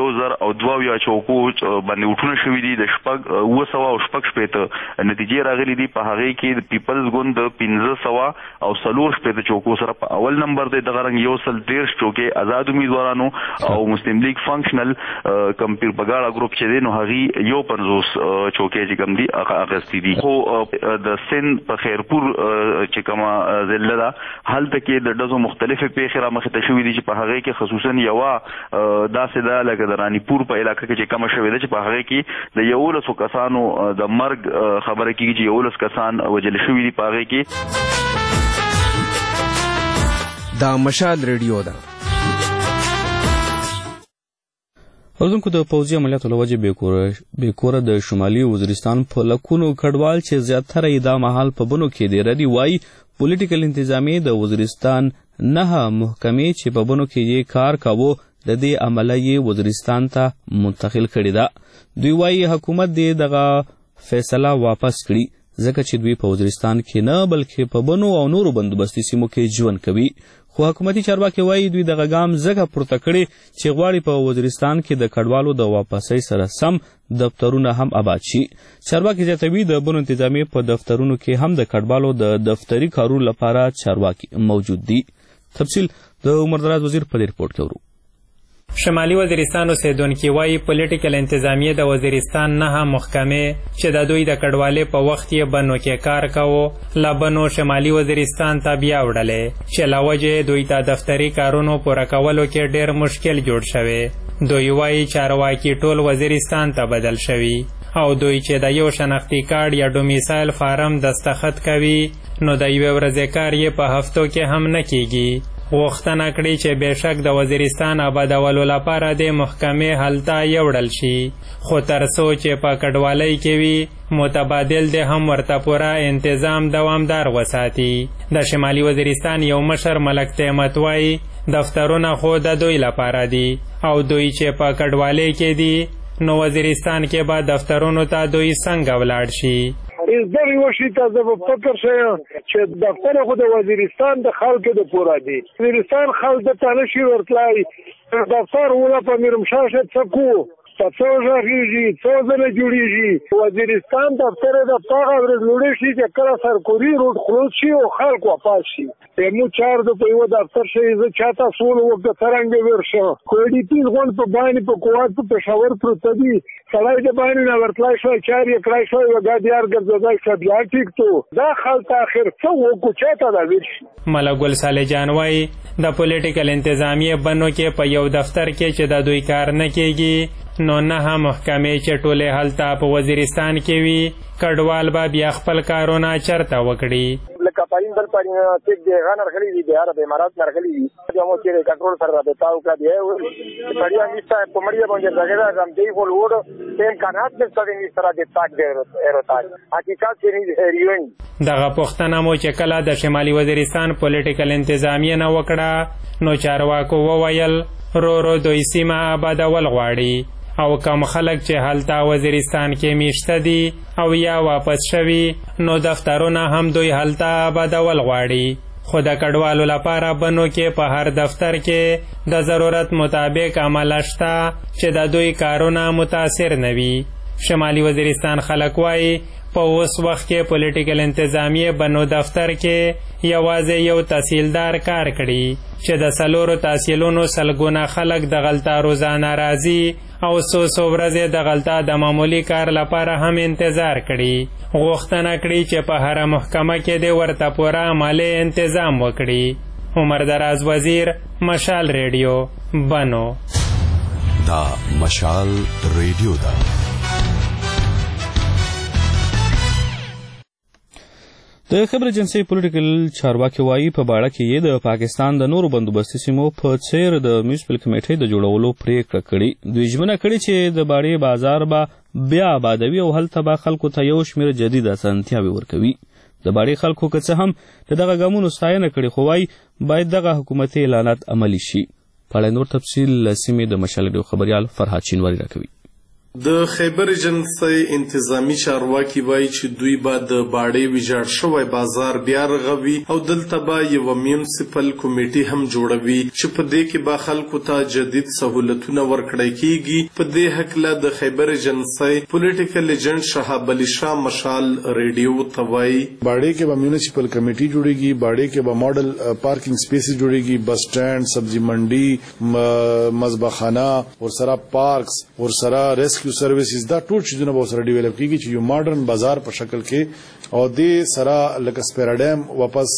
Speaker 18: 1022 چوکو باندې ووټونه شوي دي. د 900 او 650 نتیجې راغلي دي. په هغې کې د پیپلز ګوند د 1500 او 450 چوکو سره په اول نمبر دی. دغه رنګ 113 چوکې آزاد امیدوارانو او مسلم لیگ فنکشنل کم پیر بګاړه ګروپ چې دی نو هغې 50 چوکې چې کوم دي هغه اخیستي دي. خو د سند په خیرپور چې کومه ضلع ده هلته کې د ډزو مختلفې پیښې رامخې ته شوي دي چې په هغې کې خصوصا یوه داسې ده لکه د رانیپور په علاقه کې چې کمه شوې ده چې په هغې کې د 11 کسانو د مرګ خبره کېږي چې 11 کسان وژل شوي دي په هغې کې.
Speaker 19: دا مشال ریډیو ده.
Speaker 1: اوردونکو د پوځي عملیاتو له وجې بېکوره د شمالي وزیرستان په لکونو کډوال چې زیاتره یې دا مهال په بنو کې دی ردي وایي پولیټیکل انتظامیې د وزیرستان 9 محکمې چې په بنو کې یې کار کاوه د دې عمله یې وزیرستان ته منتقل کړې ده. دوی وایي حکومت دې دغه فیصله واپس کړي ځکه چې دوی په وزیرستان کې نه بلکې په بنو او نورو بندوبستي سیمو کې ژوند کوي. خو حکومتي چارواکي وایي دوی دغه ګام ځکه پورته کړي چې غواړي په وزیرستان کې د کډوالو د واپسۍ سره سم دفترونه هم آباد شي. چارواکي زیاتوي د بنو انتظامیې په دفترونو کې هم د کډوالو د دفتري کارونو لپاره چارواکي موجود دي. تفصیل د عمر دراز وزیر په دې رپورټ کې ورو.
Speaker 20: شمالي وزیرستان اوسیدونکي وایي پولیټیکل انتظامیې د وزیرستان 9 محکمې چې د دوی د کډوالۍ په وخت یې بنو کې کار کاوه له بنو شمالي وزیرستان ته بیا وړلې چې له وجې دوی ته دفتري کارونو پوره کولو کې ډېر مشکل جوړ شوی. دوی وایي چارواکي ټول وزیرستان ته بدل شوي او دوی چې د یو شناختي کارډ یا ډومیسایل فارم دستخط کوي نو د یوې ورځې کار یې په هفتو کې هم نه کیږي غوښتنه کړې چې بېشک د وزیرستان آبادولو لپاره د محکمې حل ته یوړل شي، خو تر څو چې په کډوالۍ کې وي متبادل د هم ورته پوره انتظام دوامدار وساتي. د شمالي وزیرستان یو مشر ملک تهمت وایي دفترونه خو د دوی لپاره دي او دوی چې په کډوالۍ کې دي نو وزیرستان کې به دفترونو ته دوی څنګه ولاړ شي.
Speaker 7: دغه یو شی ته زه په فکر شم چې دفتر خو د وزیرستان د خلکو د پوره دي. وزیرستان خلک ته نشي ورتلای، دفتر ولا په میرمشاشه څکو په څو ځایږي څو ځله جوړیږي. وزیرستان دفتر د پاغه ورځ لوړی شي چې کله سرکوري روډ خلاص شي او خلک واپس شي. مو چار د په یو دفتر شي زه چاته سول وخت څنګه ورشه کوډی پیل غون په باندې په کوات په پېښور پروت دی سړی د باندې نه ورتلای شو چار یې کړای شو وګادیار ګرځځای شو بیا ټیک ته دا خلک اخر څو کو چاته دا ویل.
Speaker 20: ملک ګل صالح جان وایي د پولیټیکل انتظامیه بنو کې په یو دفتر کې چې د دوی کار نه کیږي نو نه محکمې چې ټولې هلته په وزیرستان کې وي کډوال به بیا خپل کارونه چرته وکړي.
Speaker 19: لکه پاین بل پاین تک دی غنر غلی دی بهار به امارات نرغلی دی یو چې کنټرول سره رابطه او کړی دی پړیا نشته په مړیا باندې دغه هم دی ول وړ امکانات نشته د سره د تاک دی ایروتاج حقیقت چې ریون
Speaker 20: دغه پښتنه مو چې کله د شمالي وزیرستان پولیټیکل انتظامیه نه وکړه نو چارواکو وویل رو دوی سیمه آبادول غواړي او کم خلک چې هلته وزیرستان کې میشته دي او یا واپس شوي نو دفترونه هم دوی هلته آبادول غواړي. خو د کډوالو لپاره بنو کې په هر دفتر کې د ضرورت مطابق عمل شته چې د دوی کارونه متاثر نه وي. شمالي وزیرستان خلک وایي په اوس وخت کې پولیټیکل انتظامیه بنو دفتر کې یوازې یو تحصیلدار کار کړي چې د 4 تحصیلونو سلګونه خلک د غلطه روزانه راځي او څو ورځې د غلطه د معمولی کار لپاره هم انتظار کړي. غوښتنه کړي چې په هر محکمه کې د ورته پوره مالی تنظیم وکړي. عمر دراز وزیر، مشال ریډیو، بنو.
Speaker 21: دا مشال ریډیو دا
Speaker 1: د خبر ایجنسی پولیټیکل چارواکي وایي په باړه کې یې د پاکستان د نورو بندوبستي سیمو په څیر د میونسپل کمیټې د جوړولو پریکړه کړې. دوی ژمنه کړې چې د باړې بازار به بیا آبادوي او هلته به خلکو ته یو شمېر جدید اسانتیاوې ورکوي. د باړې خلکو که څه هم د دغه ګامونو ستاینه کړې خو وایي باید دغه حکومتي اعلانات عملي شي. په اړه نور تفصیل له سیمې د مشال ریډیو خبریال فرهاد شینواري راکوي.
Speaker 22: د خیبر ایجنسی انتظامی چارواکي وایي چې دوی به د باړې ویجاړ شوی بازار بیا رغوي او دلته به یوه میونسپل کمیټي هم جوړوي چې په دې کې به خلکو ته جدید سهولتونه ورکړی کیږي. په دې هکله د خیبر ایجنسی پولیټیکل ایجنټ شهاب علي شاه مشال ریډیو ته وایي
Speaker 4: باړې کې به میونسپل کمیټي جوړیږي، باړې کې به ماډل پارکینګ سپیسز جوړیږي، بس سټینډ، سبزی منډي، مذبخانه ورسره پارکس ورسره ریسکیو سرویسز دا ټول چیزونه به سره ډیولپ کیږي چې یو ماډرن بازار په شکل کې او د سره لکه سپیراډم واپس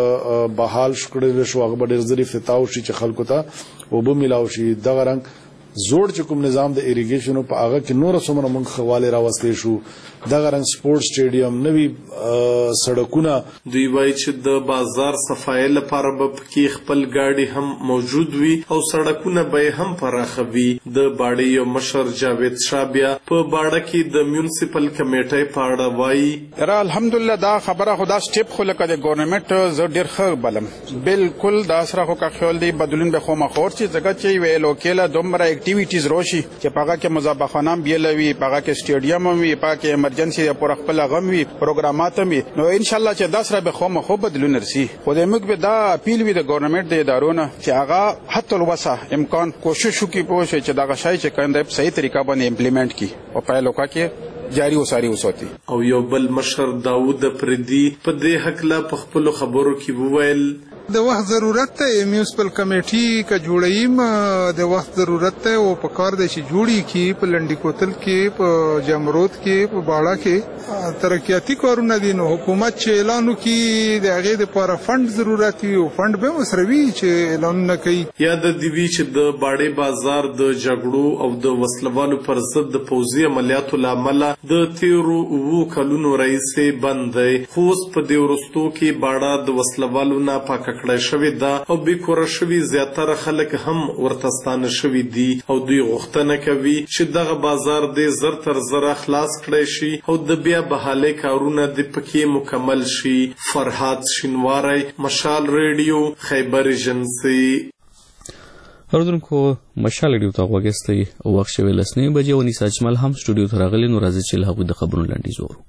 Speaker 4: بحال شکړل شو هغه به ډیر ځری فتاو شي چې خلکو ته وبو ملاو شي. دغه رنګ زوړ چې کوم نظام د ایریګیشن په هغه کې نور څومره موږ خواله راوستې شو. دغه رنګ سپورت سټیډیم، نوی سړکونه.
Speaker 22: دوی وایي چې د بازار صفایي لپاره به پکې خپل ګاډي هم موجود وي او سړکونه به هم پراخوي. د باړې یو مشر جاوید شاه بیا په باړه کې د میونسپل کمیټې په اړه وایي
Speaker 23: الحمدلله دا خبره خدا سټیپ خو لکه د ګورنمنت زه ډیر ښه بلم بالکل دا سره خو کا خیال دی بدلون به خو مخور چې ځکه چې ویلو کېله دومره اکټیویټیز روشي چې پاګه کې مذبخانه بیلوي، پاګه کې سټیډیم وي، پاګه ایمرجنسي پر خپل غم وي، پروګرامات وي. نو ان شاء الله چې دا سره به خو بدلون رسي. خو د موږ به دا اپیل وي د ګورنمنت د ادارونو چې هغه حتی الوسه امکان کوشش وکړي په چې دا غشای چې کنده په صحیح طریقه باندې امپلیمنٹ کی او په لوکا کې جاری وساري وساتي.
Speaker 22: او یو بل مشر داوود پردي په دې حقله په خپل خبرو کې وویل
Speaker 24: د وخت ضرورت ته میونسپل کمیټي کا جوړیم د وخت ضرورت ته او په کار د شي جوړی کی په لنډی کوتل کې په جمرود کې په باړه کې ترقیاتی کارونه دي. نو حکومت چې اعلانو کې د هغه لپاره فند ضرورت وي او فند به مسروي چې اعلان کوي.
Speaker 22: یا د دیوی چې د باړې بازار د جګړو او د وسلوالو پر ضد د پوځي عملیاتو لامل د 13 کلونو رئیس بند دی. خو په دې ورستو کې باړه د وسلوالو نه پاک کړای شوې ده او بې کوره شوي زیاتره خلک هم ورته ستانه شوي دي او دوی غوښتنه کوي چې دغه بازار دې زر تر زره خلاص کړی شي او د بیا بحالۍ کارونه د پکې مکمل شي. فرهاد شینواری، مشال ریډیو، خیبر ایجنسی.
Speaker 1: اردوونکو مشال ریډیو ته غوږ وخت شوی 9 بجې او نیسا اجمل هم سټوډیو ته راغلی. نو راځي چې له هغوی د خبرونو لنډیز وورو.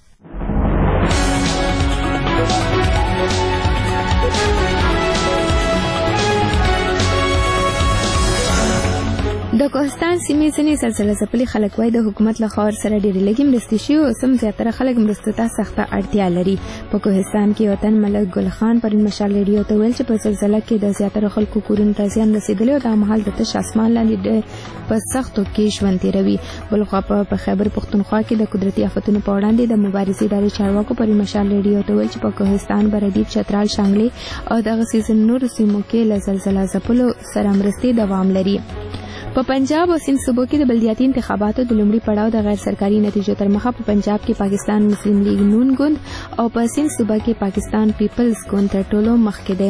Speaker 2: د کوهستان سیمې ځینې زلزله ځپلي خلک وایي د حکومت له خوا ورسره ډېرې لږې مرستې شوي او سم زیاتره خلک مرستو ته سخته اړتیا لري. په کوهستان کې وطن ملک ګل خان پرون مشال ریډیو ته ویل چې په زلزله کې د زیاتره خلکو کورونو ته زیان رسېدلی او دا مهال د تش اسمان لاندې په سختو کې ژوند تېروي. بلخوا په خیبر پښتونخوا کې د قدرتي آفتونو په وړاندې د مبارزې ادارې چارواکو پرون مشال ریډیو ته ویل چې په کوهستان، بردیب، چترال، شانګلې او دغسې ځینو نورو سیمو کې له زلزله ځپلو سره مرستې دوام لري. په پنجاب او سند صوبو کې د بلدیاتي انتخاباتو د لومړي پړاو د غیر سرکاري نتیجو تر مخه په پنجاب کې پاکستان مسلم لیگ نون ګوند او په سند صوبه کې پاکستان پیپلز ګوند تر ټولو مخکې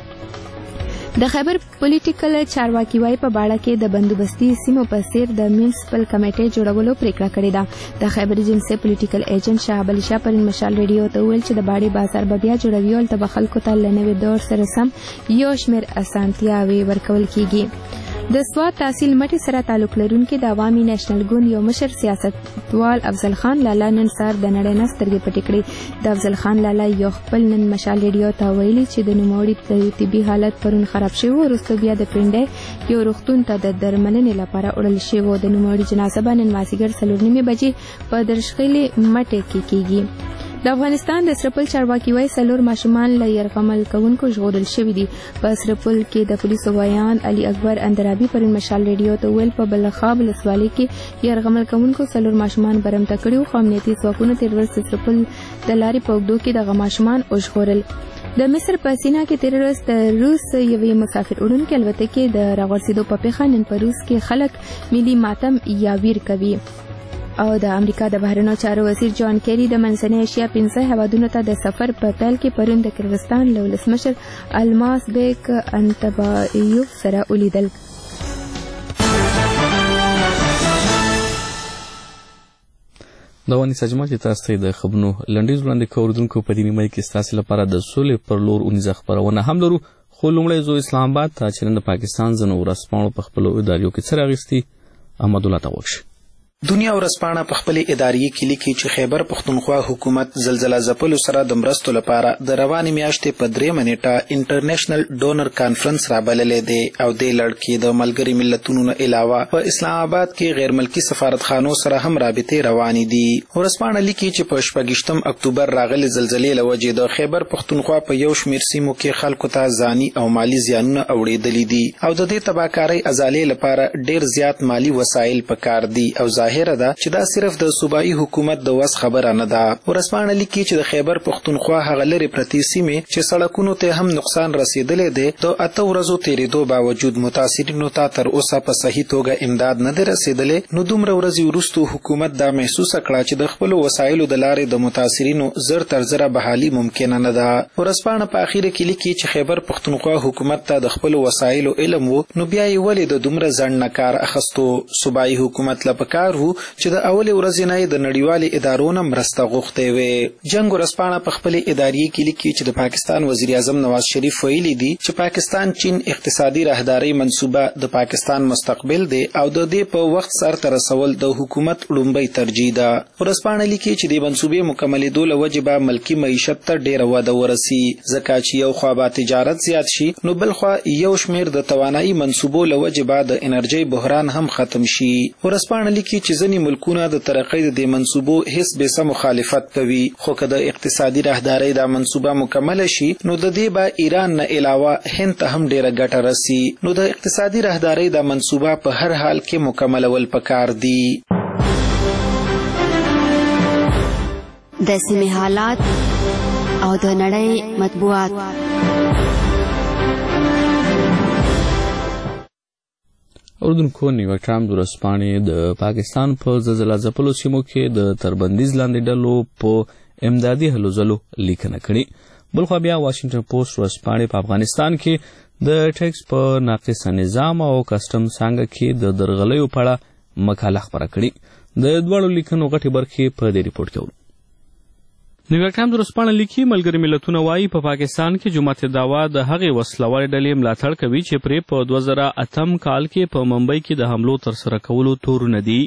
Speaker 2: دی. د خیبر پولیټیکل چارواکي وايي په باړه کې د بندوبستي سیمو په څیر د میونسپل کمیټې جوړولو پریکړه کړې ده. د خیبر ایجنسی پولیټیکل ایجنټ شاه علي شاه پرون مشال ریډیو ته ویل چې د باړې بازار به بیا جوړوي او هلته به خلکو ته له نوي دور سره سم یو شمېر اسانتیاوې ورکول کیږي. د سوات تحصیل مټي سره تعلق لرونکي د عوامي نېشنل ګوند یو مشر سیاستوال افضل خان لالا نن سهار د نړۍ نه سترګې پټې کړې. د افضل خان لالا یو خپل نن مشال ریډیو ته ویلي چې د نوموړي طبي حالت پرون خراب شوی و. وروسته بیا د پنډۍ یو روغتون ته د درملنې لپاره وړل شوی و. د نوموړي جنازه به نن مازدیګر 4:30 بجې په درشخیلې مټې کې کیږي. د افغانستان د سرپل چارواکي وايي 4 ماشومان له يرغمل کوونکو ژغورل شوي دي. په سرپل کې د پولیسو وایان علي اکبر اندرابي پرون مشال ریډیو ته ویل په بلخاب ولسوالۍ کې يرغمل کوونکو 4 ماشومان برمته کړي خو امنیتي ځواکونو تیر ورځ د سرپل د لارې په اوږدو کې دغه ماشومان وژغورل. د مصر په سینا کې تیر ورځ د روس یوې مسافر وړونکې الوتکې د راغورځېدو په پیښه نن په روس کې خلک ملي ماتم یا ویر کوي. او د امریکا د بهرنیو چارو وزیر جان کیری د منځنۍ اشیا 15 هیوادونو ته د سفر په پیل کې پرون د کرغستان له ولسمشر الماس بیک انتبایوف سره ولیدل.
Speaker 1: دا ونی سجما چې تاسو ته د خبرونو لنډیز وړاندې کوردونکو په دې نیمه کې تاسو لپاره د سولې پر لور اونځ خبرونه هم لرو. خو لومړی زو اسلام آباد ته چې د پاکستان زنو ورسپانو په خپل ادارو کې څه راغستي احمد الله تاوښ.
Speaker 3: دنیا ورځپاڼه په خپل اداري کې لیکي چې خیبر پښتونخوا حکومت زلزلہ ځپلو سره د مرستو لپاره د روانې میاشتې په 3 منېټه انټرنیشنل ډونر کانفرنس رابللې دی او د لړ د ملګري ملتونو نه علاوه په اسلام آباد کې غیر ملکی سفارتخانو سره هم رابطې روانې دي. ورځپاڼه لیکي چې په 28 اکتوبر راغلي زلزلې لوجې د خیبر پښتونخوا په یو شمېر سیمو کې خلکو ته ځاني او مالی زیانونه اوړېدلي دي او د دې تباهکارۍ ازالې لپاره ډېر زیات مالی وسایل پکار دي او ظاهره ده چې دا صرف د صوبایي حکومت د وس خبره نه ده. ورځپاڼه لیکي چې د خیبر پښتونخوا هغه لرې پرتې سیمې چې سړکونو ته هم نقصان رسېدلی دی د 8 ورځو تېرېدو باوجود متاثرینو ته تر اوسه په صحیح توګه امداد نه دی رسېدلی. نو دومره ورځې وروستو حکومت دا محسوسه کړه چې د خپلو وسایلو د لارې د متاثرینو زر تر زره بحالي ممکنه نه ده. ورځپاڼه په اخیره کې لیکي چې خیبر پښتونخوا حکومت ته د خپلو وسایلو علم و نو بیا یې ولې د دومره ځنډ نه کار اخیستو. صوبایي حکومت له پکار وو چې د اولې ورځې نه د نړیوالې ادارو نه مرسته غوښتې وې. جنګ ورځپاڼه په خپلې ادارې کې لیکي چې د پاکستان وزیر اعظم نواز شریف ویلي دي چې پاکستان چین اقتصادي راهدارۍ منصوبه د پاکستان مستقبل دی او د دې په وخت سرته رسول د حکومت لومړی ترجیح ده. ورځپاڼه لیکي چې د منصوبې مکملېدو له وجې به ملکي معیشت ته ډېره وده ورسي ځکه چې یو خوا به تجارت زیات شي نو بل خوا یو شمېر د توانایي منصوبو له وجې به د انرژۍ بحران هم ختم شي. ورځپاڼه لیکي چې ځینې ملکونه د ترقۍ د منصوبو هیڅ بېسه مخالفت کوي خو که د اقتصادي راهدارۍ دا منصوبه مکمله شي نو د دې به ایران نه علاوه هند ته هم ډېره ګټه رسي. نو د اقتصادي راهدارۍ دا منصوبه په هر حال کې مکملول پکار دي.
Speaker 6: د سیمې حالات او د نړۍ مطبوعات.
Speaker 1: اردوونکو نیویارک ټایمز ورځپاڼې د پاکستان په زلزله ځپلو سیمو کې د تربندیز لاندې ډلو په امدادي هلو ځلو لیکنه کړې. بلخوا بیا واشنگټن پوسټ ورځپاڼې په افغانستان کې د ټیکس په ناقص نظام او کسټم څانګه کې د درغلیو په اړه مقاله خپره کړې. د دواړو لیکنو غټې برخې په دې ریپورټ کې ورو. نیویارک ټایمز ورځپاڼه لیکي ملګري ملتونه وایي په پاکستان کې جماعت دعوا د هغې وسلوالې ډلې ملاتړ کوي چې پرې په 2008 کال کې په ممبئی کې د حملو ترسره کولو تورونه دي.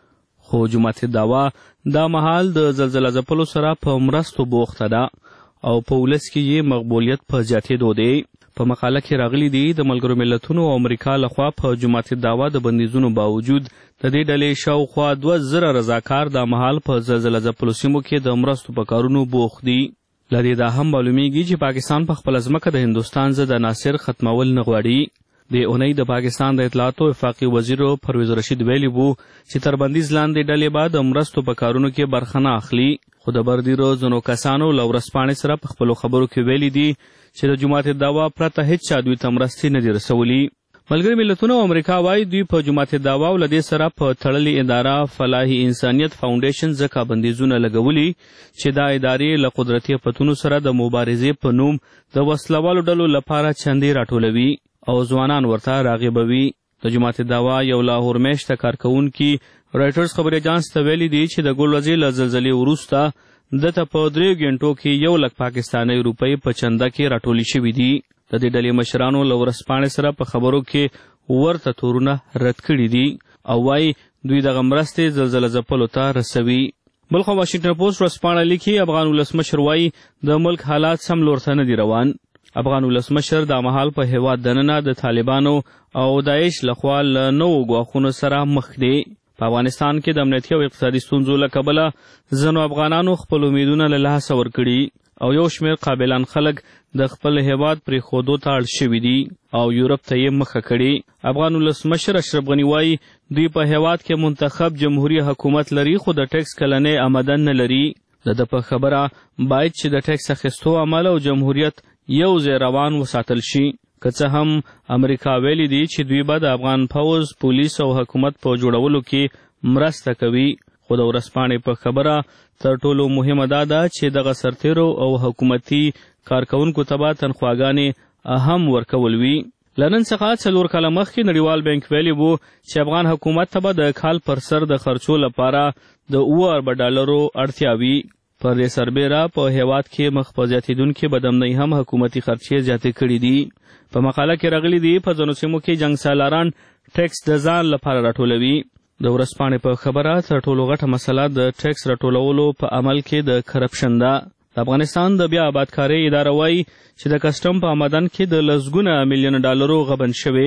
Speaker 1: خو جماعت دعوا دا مهال د زلزله ځپلو سره په مرستو بوخته ده او په ولس کې یې مقبولیت په زیاتېدو دی. په مقاله کې راغلي دي د ملګرو ملتونو او امریکا لخوا په جماعت دعوا د بندیزونو باوجود د دې ډلې شاوخوا 2000 رضاکار دا مهال په زلزله ځپلو سیمو کې د مرستو په کارونو بوخت دي. له دې دا هم معلومیږي چې پاکستان په خپله ځمکه د هندوستان ضد عناصر ختمول نه غواړي. د اونۍ د پاکستان د اطلاعاتو وفاقي وزیر پرویز رشید ویلي وو چې تر بندیز لاندې ډلې به د مرستو په کارونو کې برخه نه اخلي. خو د بردیرو ځینو کسانو له ورځپاڼې سره په خپلو خبرو کې ویلي دي چې د جماعت دعوا پرته هیڅ چا دوی ته مرستې نه دي رسولي. ملګري ملتونه او امریکا وایي دوی په جماعت دعوا او له دې سره په تړلې اداره فلاحي انسانیت فاونډیشن ځکه بندیزونه لګولي چې دا ادارې له قدرتي پتونو سره د مبارزې په نوم د وسلوالو ډلو لپاره چندې راټولوي او ځوانان ورته راغبوي. د جماعت دعوا یو لاهور میشته کارکوونکي رایټرز خبري اجانس ته ویلي دي چې د ګلوزې له زلزلې وروسته دته په 3 غنټو کې 1 لک پاکستاني روپۍ په چنده کې راټولې شوي دي. د دې ډلې مشرانو له ورځپاڼې سره په خبرو کې ورته تورونه رد کړي دي او وایي دوی دغه مرستې زلزله ځپلو ته رسوي. بلخوا واشنګټن پوسټ ورځپاڼه لیکي افغان ولسمشر وایي د ملک حالات سم لور ته نه دي روان. افغان ولسمشر دا مهال په هیواد دننه د طالبانو او داعش لخوا له نوو ګواښونو سره مخ دی. په افغانستان کې د امنیتي او اقتصادي ستونزو له کبله ځینو افغانانو خپل امیدونه له لاسه ورکړي او یو شمېر قابلان خلک د خپل هیواد پرېښودو ته اړ شوي دي او یورپ ته یې مخه کړي. افغان ولسمشر اشرف غني وایي دوی په هیواد کې منتخب جمهوریت حکومت لري خو د ټیکس کلنۍ آمدن نه لري. د ده په خبره باید چې د ټیکس اخیستو عمل او جمهوریت یو ځای روان وساتل شي. که څه هم امریکا ویلي دي چې دوی به د افغان پوځ پولیس او حکومت په جوړولو کې مرسته کوي. خو د ورځپاڼې په خبره تر ټولو مهمه دا ده چې دغه سرتیرو او حکومتي کارکوونکو ته به تنخواګانې هم ورکول وي. له نن څخه 4 کاله مخکې نړیوال بانک ویلي وو چې افغان حکومت ته به د کال پر سر د خرچو لپاره د 7 ارب ډالرو اړتیا وي. پر دې سربیره په هیواد کې مخ په زیاتېدونکې بدامنۍ هم حکومتي خرچې زیاتې کړي دي. په مقاله کې راغلي دي په ځینو سیمو کې جنګ سالاران ټیکس د ځان لپاره راټولوي. د ورځپاڼې په خبره تر ټولو غټه مسله د ټیکس راټولولو په عمل کې د کرپشن ده. د افغانستان د بیا آبادکارۍ اداره وایي چې د کسټم په آمدن کې د لسګونه میلیون ډالرو غبن شوی.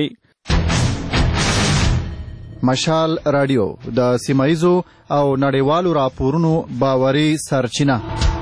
Speaker 16: مشال رادیو د سیمایزو او نړیوالو راپورونو باوري سرچینه.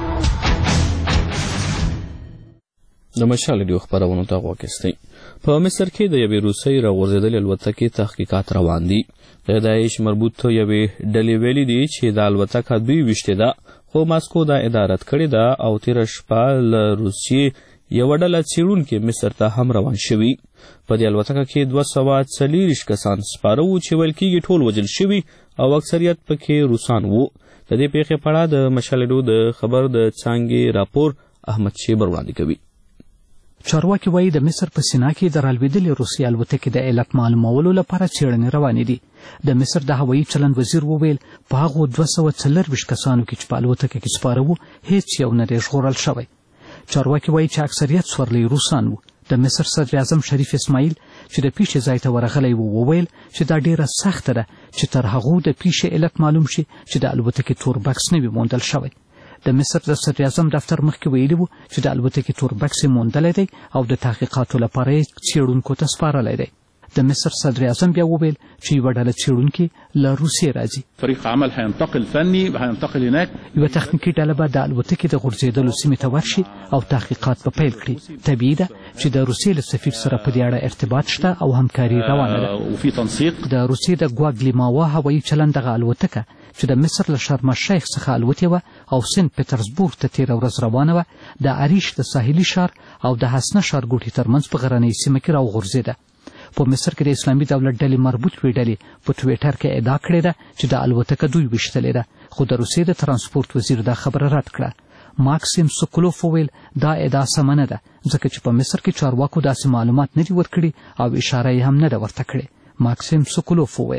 Speaker 1: د مشال رادیو خبرونو ته غوږ کېږئ. په مصر کې د یوې روسۍ راغورځېدلې الوتکې تحقیقات روان دي. د داعش مربوط یوې ډلې ویلي دي چې دا الوتکه 22 ده خو ماسکو دا ادارت کړې ده او تېره شپه له روسیې یوه ډله څېړونکي مصر ته هم روان شوي. په دې الوتکه کې 240 کسان سپاره وو چې ویل کېږي ټول وژل شوي او اکثریت پکې روسان وو. د دې پیښې په اړه د مشال رادیو د خبر د څانګې راپور احمد شیبر وړاندې کوي.
Speaker 8: چارواکي وایي د مصر په سینا کې د رالوېدلې روسي الوتکې د علت معلومولو لپاره څېړنې روانې دي. د مصر د هوایي چلند وزیر وویل په هغو 224 کسانو کې چې په الوتکه کې سپاره وو هیڅ یو نه دی ژغورل شوی. چارواکي وایي چې اکثریت سورلۍ روسان وو. د مصر صدر اعظم شریف اسماعیل چې د پیښې ځای ته ورغلی و وویل چې دا ډیره سخته ده چې تر هغو د پیښې علت معلوم شي چې د الوتکې تور بکس نه وي موندل شوی. د مصر د صدر اعظم دفتر مخکې ویلي وو چې د الوتکې تور بکس یې موندلی دی او د تحقیقاتو لپاره یې څېړونکو ته سپارلی دی. د مصر صدر اعظم بیا وویل چې یوه ډله څېړونکي له روسیې راځي.
Speaker 9: فريق عمل هينتقل فني هينتقل هناك.
Speaker 8: یوه تخنیکي ډله به د الوتکې د غورځېدلو سیمې ته ورشي او تحقیقات به پیل کړي. طبیعي ده چې د روسیې له سفیر سره په دې اړه ارتباط شته او همکاري روانه ده.
Speaker 9: وفي تنسيق.
Speaker 8: د روسیې د ګواګلیماوا هوایي چلند دغه الوتکه چې د مصر له شرم الشیخ څخه الوتې وه او سنت پټرزبورګ ته تېره ورځ روانه وه د اریش د ساحلي ښار او د حسنه ښارګوټي ترمنځ په غرنۍ سیمه کې راوغورځېده. په مصر کې د اسلامي دولت ډلې مربوط وې ډلې په ټویټر کې ادعا کړې ده چې د الوتکه دوی ویشتلې ده خو د روسیې د ترانسپورت وزیر دا خبره رد کړه. ماکسیم سوکولوف وویل دا ادعا سمه نه ده ځکه چې په مصر کې چارواکو داسې معلومات نه دي ورکړي او اشاره یې هم نه ده ورته کړې. ماکسیم سوکولوف وویل